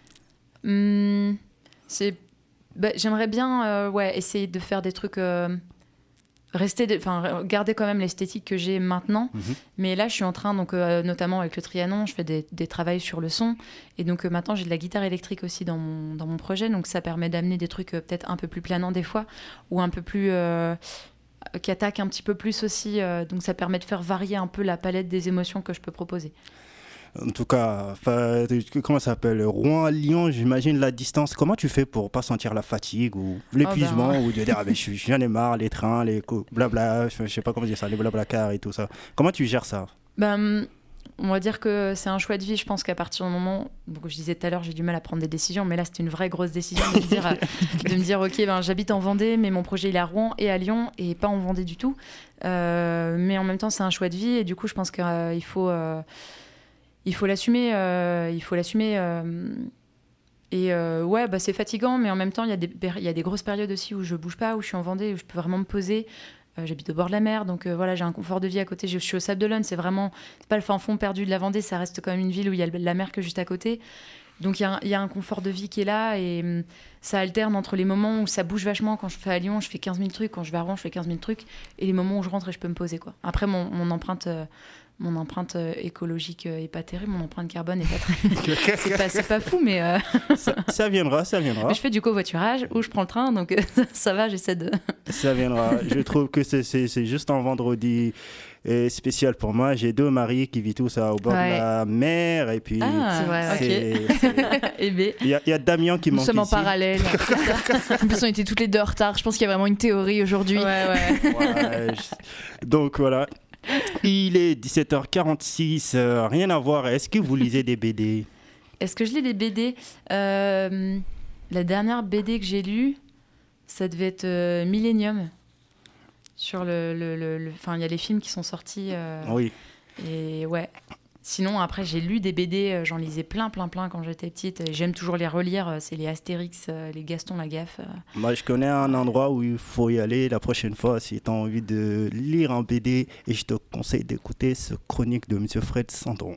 Hum, c'est, bah, j'aimerais bien euh, ouais, essayer de faire des trucs, euh, rester, enfin garder quand même l'esthétique que j'ai maintenant. Mm-hmm. Mais là, je suis en train, donc euh, notamment avec le Trianon, je fais des, des travaux sur le son. Et donc euh, maintenant, j'ai de la guitare électrique aussi dans mon, dans mon projet. Donc ça permet d'amener des trucs euh, peut-être un peu plus planants des fois, ou un peu plus... Euh, qui attaquent un petit peu plus aussi. Euh, donc ça permet de faire varier un peu la palette des émotions que je peux proposer. En tout cas, comment ça s'appelle? Rouen à Lyon, j'imagine la distance. Comment tu fais pour pas sentir la fatigue ou l'épuisement oh ben... ou de dire ah ben, j'en ai marre, les trains, les blabla, je sais pas comment dire ça, les blabla-cars et tout ça. Comment tu gères ça? Ben, on va dire que c'est un choix de vie. Je pense qu'à partir du moment, donc je disais tout à l'heure, j'ai du mal à prendre des décisions, mais là c'était une vraie grosse décision de me dire, de me dire ok, ben, j'habite en Vendée, mais mon projet il est à Rouen et à Lyon et pas en Vendée du tout. Euh, mais en même temps, c'est un choix de vie et du coup, je pense qu'il euh, faut... Euh, Il faut l'assumer, euh, il faut l'assumer. Euh, et euh, ouais, bah, c'est fatigant, mais en même temps, il y a des, il y a des grosses périodes aussi où je bouge pas, où je suis en Vendée, où je peux vraiment me poser. Euh, j'habite au bord de la mer, donc euh, voilà, j'ai un confort de vie à côté. Je, je suis au Sable d'Olonne, c'est vraiment, c'est pas le fin fond perdu de la Vendée, ça reste quand même une ville où il y a la mer que juste à côté. Donc il y, y a un confort de vie qui est là et hum, ça alterne entre les moments où ça bouge vachement. Quand je fais à Lyon, je fais quinze mille trucs. Quand je vais à Rouen, je fais quinze mille trucs. Et les moments où je rentre et je peux me poser, quoi. Après, mon, mon empreinte... Euh, mon empreinte euh, écologique euh, est pas terrible, mon empreinte carbone est pas très. c'est, pas, c'est pas fou, mais. Euh... Ça, ça viendra, ça viendra. Mais je fais du covoiturage ou je prends le train, donc euh, ça va, j'essaie de. Ça viendra. Je trouve que c'est, c'est, c'est juste un vendredi euh, spécial pour moi. J'ai deux maris qui vivent tous au bord Ouais. de la mer. Et puis. Ah, c'est vrai, c'est- ok. c'est- Eh ben. Il y, a- il y a Damien qui Nous manque sommes en ici. parallèle. En plus, on était toutes les deux en retard. Je pense qu'il y a vraiment une théorie aujourd'hui. Ouais, ouais. Ouais, je- Donc voilà. Il est dix-sept heures quarante-six. euh, rien à voir. Est-ce que vous lisez des B D? Est-ce que je lis des B D? Euh, La dernière B D que j'ai lue, ça devait être euh, Millennium. Sur le. le, le- le- Enfin, il y a les films qui sont sortis. euh, Oui. Et ouais. Sinon, après, j'ai lu des B D, euh, j'en lisais plein, plein, plein quand j'étais petite. Et j'aime toujours les relire. euh, C'est les Astérix, euh, les Gaston Lagaffe. euh. Moi, je connais un endroit où il faut y aller la prochaine fois si tu as envie de lire un B D. Et je te conseille d'écouter ce chronique de Monsieur Fred Sandron.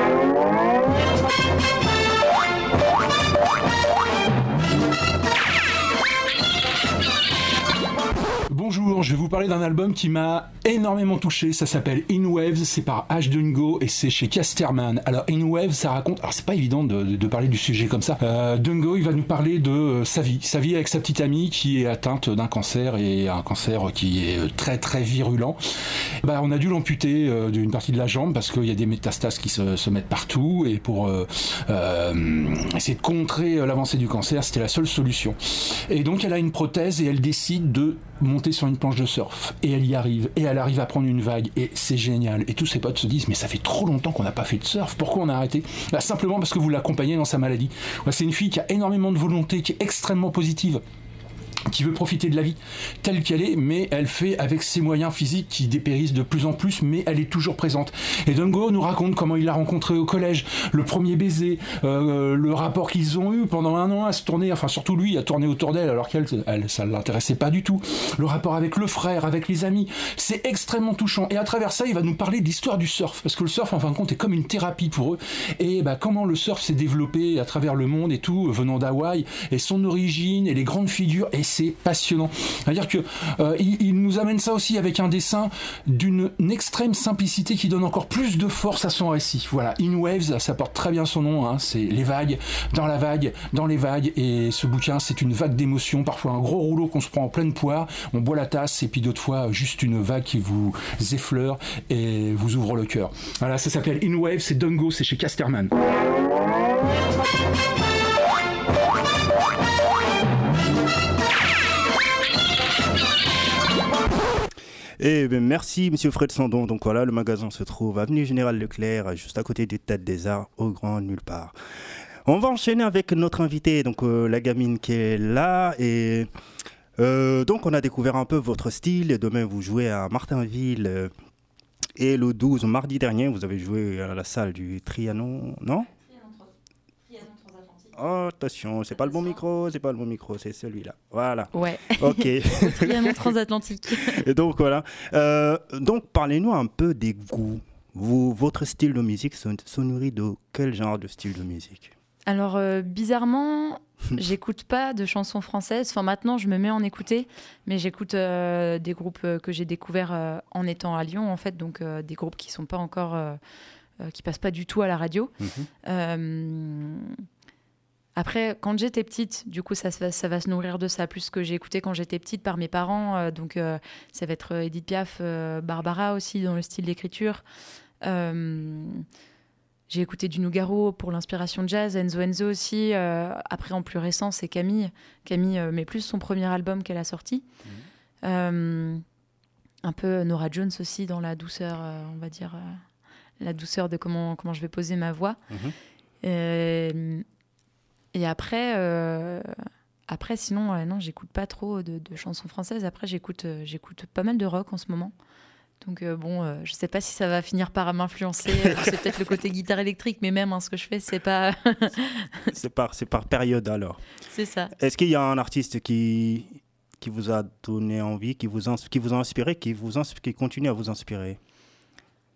Bonjour, je vais vous parler d'un album qui m'a énormément touché. Ça s'appelle In Waves, c'est par H. Dungo et c'est chez Casterman. Alors In Waves, ça raconte. Alors c'est pas évident de, de- de parler du sujet comme ça. Euh, Dungo, il va nous parler de euh, sa vie, sa vie avec sa petite amie qui est atteinte d'un cancer et un cancer qui est euh, très très virulent. Bah, on a dû l'amputer euh, d'une partie de la jambe parce qu'il y a des métastases qui se, se mettent partout et pour euh, euh, essayer de contrer euh, l'avancée du cancer, c'était la seule solution. Et donc elle a une prothèse et elle décide de monter sur une planche de surf et elle y arrive et elle arrive à prendre une vague et c'est génial et tous ses potes se disent mais ça fait trop longtemps qu'on n'a pas fait de surf, pourquoi on a arrêté? Bah, simplement parce que vous l'accompagnez dans sa maladie. Ouais, c'est une fille qui a énormément de volonté, qui est extrêmement positive, qui veut profiter de la vie telle qu'elle est, mais elle fait avec ses moyens physiques qui dépérissent de plus en plus, mais elle est toujours présente. Et Dungo nous raconte comment il l'a rencontrée au collège, le premier baiser, euh, le rapport qu'ils ont eu pendant un an à se tourner, enfin surtout lui à tourner autour d'elle alors qu'elle, elle, ça ne l'intéressait pas du tout. Le rapport avec le frère, avec les amis, c'est extrêmement touchant. Et à travers ça, il va nous parler de l'histoire du surf, parce que le surf en fin de compte est comme une thérapie pour eux. Et bah, comment le surf s'est développé à travers le monde et tout, venant d'Hawaï, et son origine, et les grandes figures, et c'est passionnant. C'est-à-dire que euh, il, il nous amène ça aussi avec un dessin d'une une extrême simplicité qui donne encore plus de force à son récit. Voilà, In Waves, ça porte très bien son nom, hein, c'est les vagues, dans la vague, dans les vagues, et ce bouquin, c'est une vague d'émotions, parfois un gros rouleau qu'on se prend en pleine poire, on boit la tasse, et puis d'autres fois, juste une vague qui vous effleure et vous ouvre le cœur. Voilà, ça s'appelle In Waves, c'est Dungo, c'est chez Casterman. Eh bien, merci, Monsieur Fred Sandon. Donc voilà, le magasin se trouve avenue Général Leclerc, juste à côté du Tête des Arts, au grand nulle part. On va enchaîner avec notre invité, donc euh, la gamine qui est là. Et euh, donc, on a découvert un peu votre style. Demain, vous jouez à Martinville. euh, et le douze, mardi dernier, vous avez joué à la salle du Trianon, non? Oh, attention, c'est pas le bon micro, c'est pas le bon micro, c'est celui-là. Voilà. Ouais. Ok. Le Trianon transatlantique. Et donc voilà. Euh, donc parlez-nous un peu des goûts. Vous, votre style de musique se, se nourrit de quel genre de style de musique? Alors, euh, bizarrement, j'écoute pas de chansons françaises. Enfin, maintenant, je me mets à en écouter, mais j'écoute euh, des groupes euh, que j'ai découverts euh, en étant à Lyon, en fait, donc euh, des groupes qui sont pas encore, euh, euh, qui passent pas du tout à la radio. Mhm. Euh, Après, quand j'étais petite, du coup, ça, ça, ça va se nourrir de ça, plus que j'ai écouté quand j'étais petite par mes parents. Euh, donc, euh, ça va être euh, Edith Piaf, euh, Barbara aussi, dans le style d'écriture. Euh, j'ai écouté du Nougaro pour l'inspiration jazz, Enzo Enzo aussi. Euh, après, en plus récent, c'est Camille. Camille, euh, mais plus son premier album qu'elle a sorti. Mmh. Euh, un peu Nora Jones aussi, dans la douceur, euh, on va dire, euh, la douceur de comment, comment je vais poser ma voix. Mmh. Euh, Et après, euh, après sinon, euh, non, j'écoute pas trop de, de chansons françaises. Après, j'écoute, euh, j'écoute pas mal de rock en ce moment. Donc, euh, bon, euh, je sais pas si ça va finir par m'influencer. C'est peut-être le côté guitare électrique, mais même hein, ce que je fais, c'est pas... c'est, par, c'est par période, alors. C'est ça. Est-ce qu'il y a un artiste qui, qui vous a donné envie, qui vous, ins- qui vous a inspiré, qui, vous ins- qui continue à vous inspirer?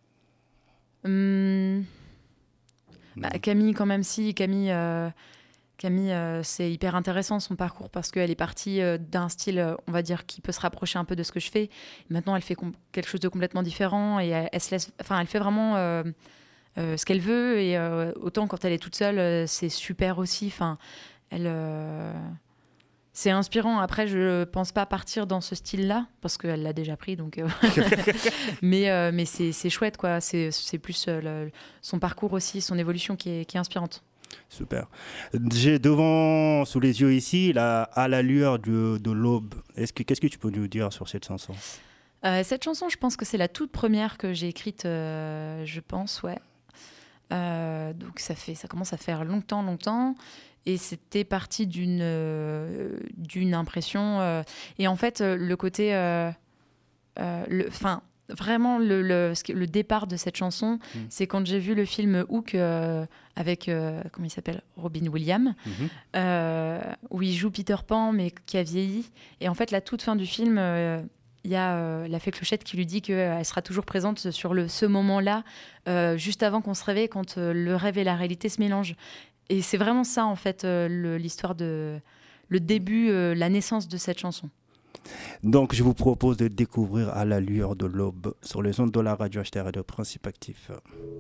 hum... bah, Camille, quand même, si. Camille... Euh... Camille, euh, c'est hyper intéressant son parcours parce qu'elle est partie euh, d'un style, euh, on va dire, qui peut se rapprocher un peu de ce que je fais. Maintenant, elle fait com- quelque chose de complètement différent et elle, elle se laisse, enfin, elle fait vraiment euh, euh, ce qu'elle veut et euh, autant quand elle est toute seule, euh, c'est super aussi. Enfin, elle, euh, c'est inspirant. Après, je pense pas partir dans ce style-là parce qu'elle l'a déjà pris, donc. Euh, mais euh, mais c'est, c'est chouette, quoi. C'est, c'est plus euh, le, son parcours aussi, son évolution qui est, qui est inspirante. Super. J'ai devant, sous les yeux ici, la, à la lueur de, de l'aube. Est-ce que, qu'est-ce que tu peux nous dire sur cette chanson ? euh, Cette chanson, je pense que c'est la toute première que j'ai écrite, euh, je pense, ouais. Euh, donc ça, fait, ça commence à faire longtemps, longtemps. Et c'était parti d'une, euh, d'une impression. Euh, et en fait, le côté... Euh, euh, le, 'fin, vraiment, le, le, le départ de cette chanson, mmh. c'est quand j'ai vu le film Hook euh, avec, euh, comment il s'appelle, Robin Williams, mmh. euh, où il joue Peter Pan, mais qui a vieilli. Et en fait, la toute fin du film, il euh, y a euh, la fée Clochette qui lui dit qu'elle sera toujours présente sur le, ce moment-là, euh, juste avant qu'on se réveille, quand euh, le rêve et la réalité se mélangent. Et c'est vraiment ça, en fait, euh, le, l'histoire de... le début, euh, la naissance de cette chanson. Donc, je vous propose de découvrir À la lueur de l'aube sur les ondes de la radio H D R et de Principe Actif.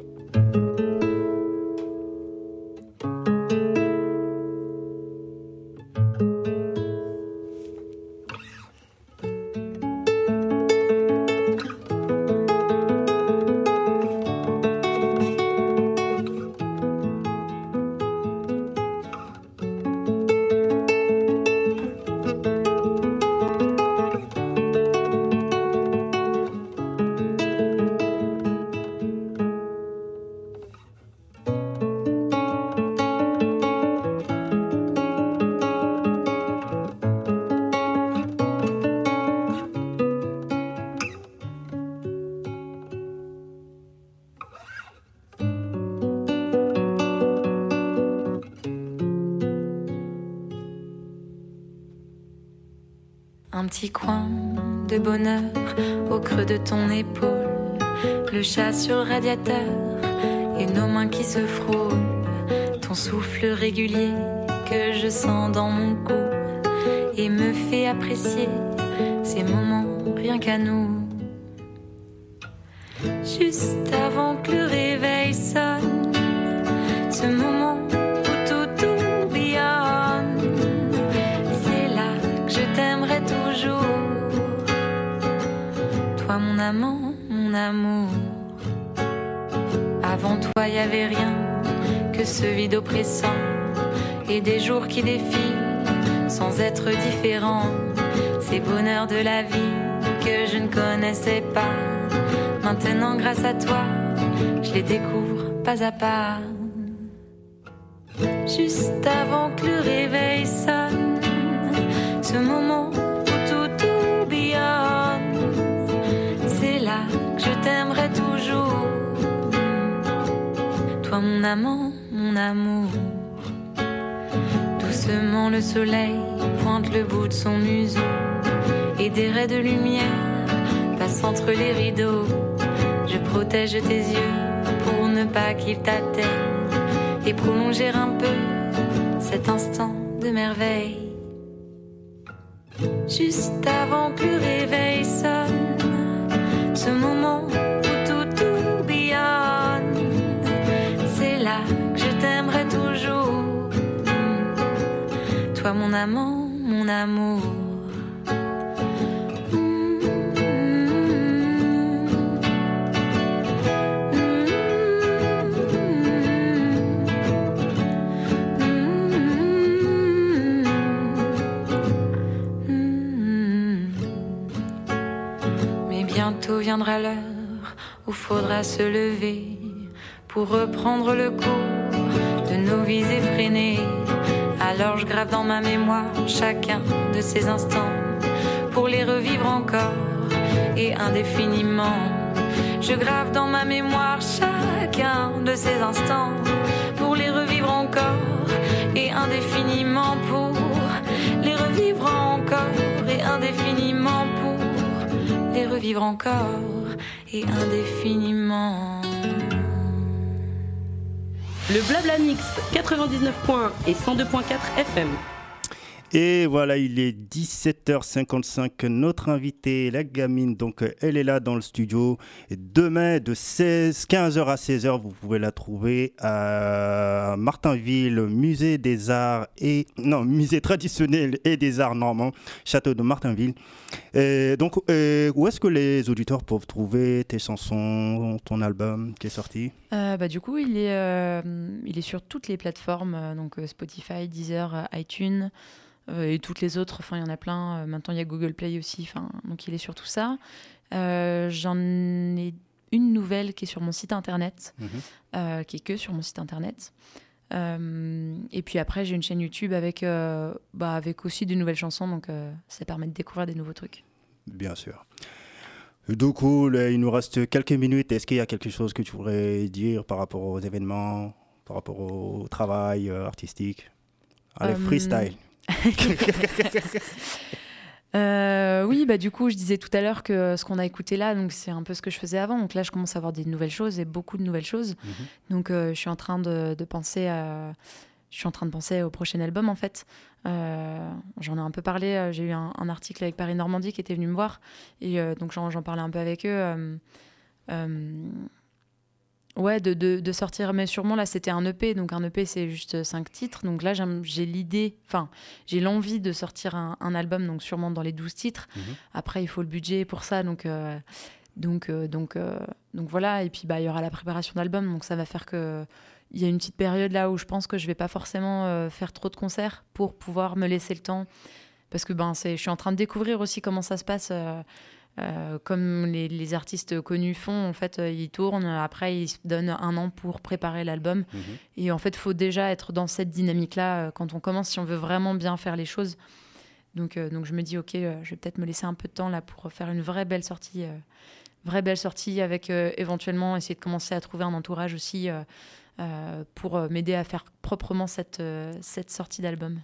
Un petit coin de bonheur au creux de ton épaule, le chat sur le radiateur et nos mains qui se frôlent, ton souffle régulier que je sens dans mon cou et me fait apprécier ces moments rien qu'à nous. Juste avant que le réveil sonne, ce moment où tout tourbillonne, c'est là que je t'aimerai toujours. Toi mon amant, mon amour. Avant toi y avait rien que ce vide oppressant et des jours qui défilent sans être différents. Ces bonheurs de la vie que je ne connaissais pas, maintenant grâce à toi, je les découvre pas à pas. Juste avant que le réveil sonne, ce moment où tout tourbillonne, c'est là que je t'aimerai toujours. Toi mon amant, mon amour. Doucement le soleil pointe le bout de son museau et des raies de lumière passent entre les rideaux. Je protège tes yeux pour ne pas qu'ils t'atteignent et prolonger un peu cet instant de merveille. Juste avant que le réveil sonne, ce moment où tout tourbillonne, c'est là que je t'aimerai toujours. Toi mon amant, mon amour. Bientôt viendra l'heure où faudra se lever pour reprendre le cours de nos vies effrénées. Alors je grave dans ma mémoire chacun de ces instants pour les revivre encore et indéfiniment. Je grave dans ma mémoire chacun de ces instants pour les revivre encore et indéfiniment, pour les revivre encore et indéfiniment, pour les revivre encore et indéfiniment. Le Blabla Mix quatre-vingt-dix-neuf point un et cent deux point quatre F M. Et voilà, il est dix-sept heures cinquante-cinq. Notre invitée, la gamine, donc elle est là dans le studio. Et demain, de seize, quinze heures à seize heures, vous pouvez la trouver à Martinville, musée des arts et non, musée traditionnel et des arts normands, château de Martinville. Et donc, euh, où est-ce que les auditeurs peuvent trouver tes chansons, ton album qui est sorti? Euh, bah, du coup, il est, euh, il est sur toutes les plateformes, euh, donc euh, Spotify, Deezer, euh, iTunes euh, et toutes les autres. Enfin, il y en a plein. Euh, maintenant, il y a Google Play aussi. Enfin, donc, il est sur tout ça. Euh, j'en ai une nouvelle qui est sur mon site internet, mmh. euh, qui est que sur mon site internet. Euh, et puis après, j'ai une chaîne YouTube avec, euh, bah, avec aussi de nouvelles chansons. Donc, euh, ça permet de découvrir des nouveaux trucs. Bien sûr. Du coup, là, il nous reste quelques minutes. Est-ce qu'il y a quelque chose que tu voudrais dire par rapport aux événements, par rapport au travail euh, artistique? Allez, um... freestyle. euh, oui, bah, du coup, je disais tout à l'heure que ce qu'on a écouté là, donc, c'est un peu ce que je faisais avant. Donc là, je commence à avoir des nouvelles choses et beaucoup de nouvelles choses. Mm-hmm. Donc, euh, je suis en train de, de penser à... Je suis en train de penser au prochain album, en fait. Euh, j'en ai un peu parlé. J'ai eu un, un article avec Paris Normandie qui était venu me voir. Et euh, donc, j'en, j'en parlais un peu avec eux. Euh, euh, ouais, de, de, de sortir. Mais sûrement, là, c'était un E P. Donc, un E P, c'est juste cinq titres. Donc là, j'aime, j'ai l'idée... Enfin, j'ai l'envie de sortir un, un album, donc sûrement dans les douze titres. Mmh. Après, il faut le budget pour ça. Donc... Euh, donc, euh, donc, euh, donc voilà. Et puis, bah, il y aura la préparation d'album. Donc, ça va faire que... Il y a une petite période là où je pense que je vais pas forcément euh, faire trop de concerts pour pouvoir me laisser le temps. Parce que ben, c'est, je suis en train de découvrir aussi comment ça se passe. Euh, euh, comme les, les artistes connus font, en fait, euh, ils tournent. Après, ils se donnent un an pour préparer l'album. Mmh. Et en fait, il faut déjà être dans cette dynamique-là euh, quand on commence, si on veut vraiment bien faire les choses. Donc, euh, donc je me dis, OK, euh, je vais peut-être me laisser un peu de temps là pour faire une vraie belle sortie. Euh, vraie belle sortie avec euh, éventuellement essayer de commencer à trouver un entourage aussi euh, euh, pour euh, m'aider à faire proprement cette, euh, cette sortie d'album.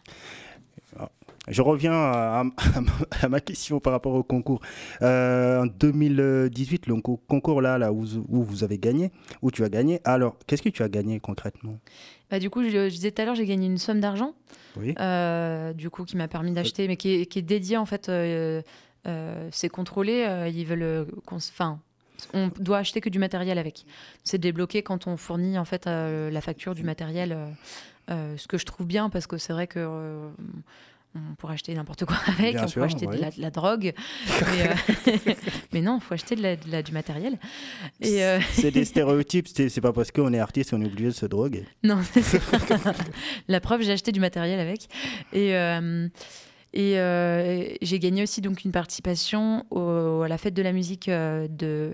Je reviens à, à, à ma question par rapport au concours. Euh, en deux mille dix-huit, le concours là, là où, où vous avez gagné, où tu as gagné, alors qu'est-ce que tu as gagné concrètement? Bah, du coup, je, je disais tout à l'heure, j'ai gagné une somme d'argent, oui. euh, du coup, qui m'a permis d'acheter, mais qui est, qui est dédiée en fait. Euh, Euh, c'est contrôlé, euh, ils veulent qu'on se... Enfin, on doit acheter que du matériel avec. C'est débloqué quand on fournit en fait euh, la facture du matériel, euh, euh, ce que je trouve bien parce que c'est vrai que euh, on pourrait acheter n'importe quoi avec, bien on sûr, pourrait acheter ouais. de, la, de la drogue, mais, euh, mais non, il faut acheter de la, de la, du matériel. Et euh... c'est des stéréotypes, c'est, c'est pas parce qu'on est artiste qu'on est obligé de se droguer. Non, c'est la preuve, j'ai acheté du matériel avec. Et... Euh, Et euh, j'ai gagné aussi donc une participation au, à la fête de la musique de,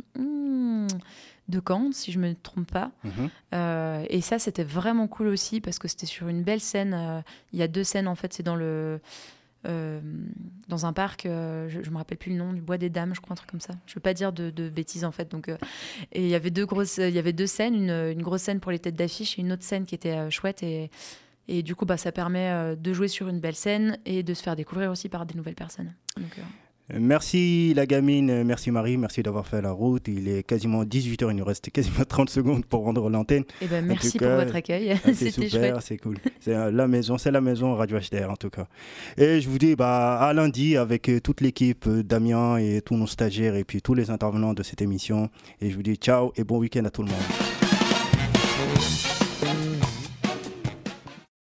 de Caen, si je ne me trompe pas. Mm-hmm. Euh, et ça, c'était vraiment cool aussi parce que c'était sur une belle scène. Euh, il y a deux scènes, en fait. C'est dans, le, euh, dans un parc, euh, je ne me rappelle plus le nom, du Bois des Dames, je crois, un truc comme ça. Je ne veux pas dire de, de bêtises, en fait. Donc, euh, et il y avait deux grosses, il y avait deux scènes, une, une grosse scène pour les têtes d'affiche et une autre scène qui était euh, chouette. Et... Et du coup, bah, ça permet euh, de jouer sur une belle scène et de se faire découvrir aussi par des nouvelles personnes. Donc, euh... Merci la gamine, merci Marie, merci d'avoir fait la route. Il est quasiment dix-huit heures, il nous reste quasiment trente secondes pour rendre l'antenne. Et ben, merci pour cas, votre accueil, c'était super, chouette. C'est cool. C'est la maison, c'est la maison Radio H D R en tout cas. Et je vous dis bah, à lundi avec toute l'équipe, Damien et tous nos stagiaires et puis tous les intervenants de cette émission. Et je vous dis ciao et bon week-end à tout le monde.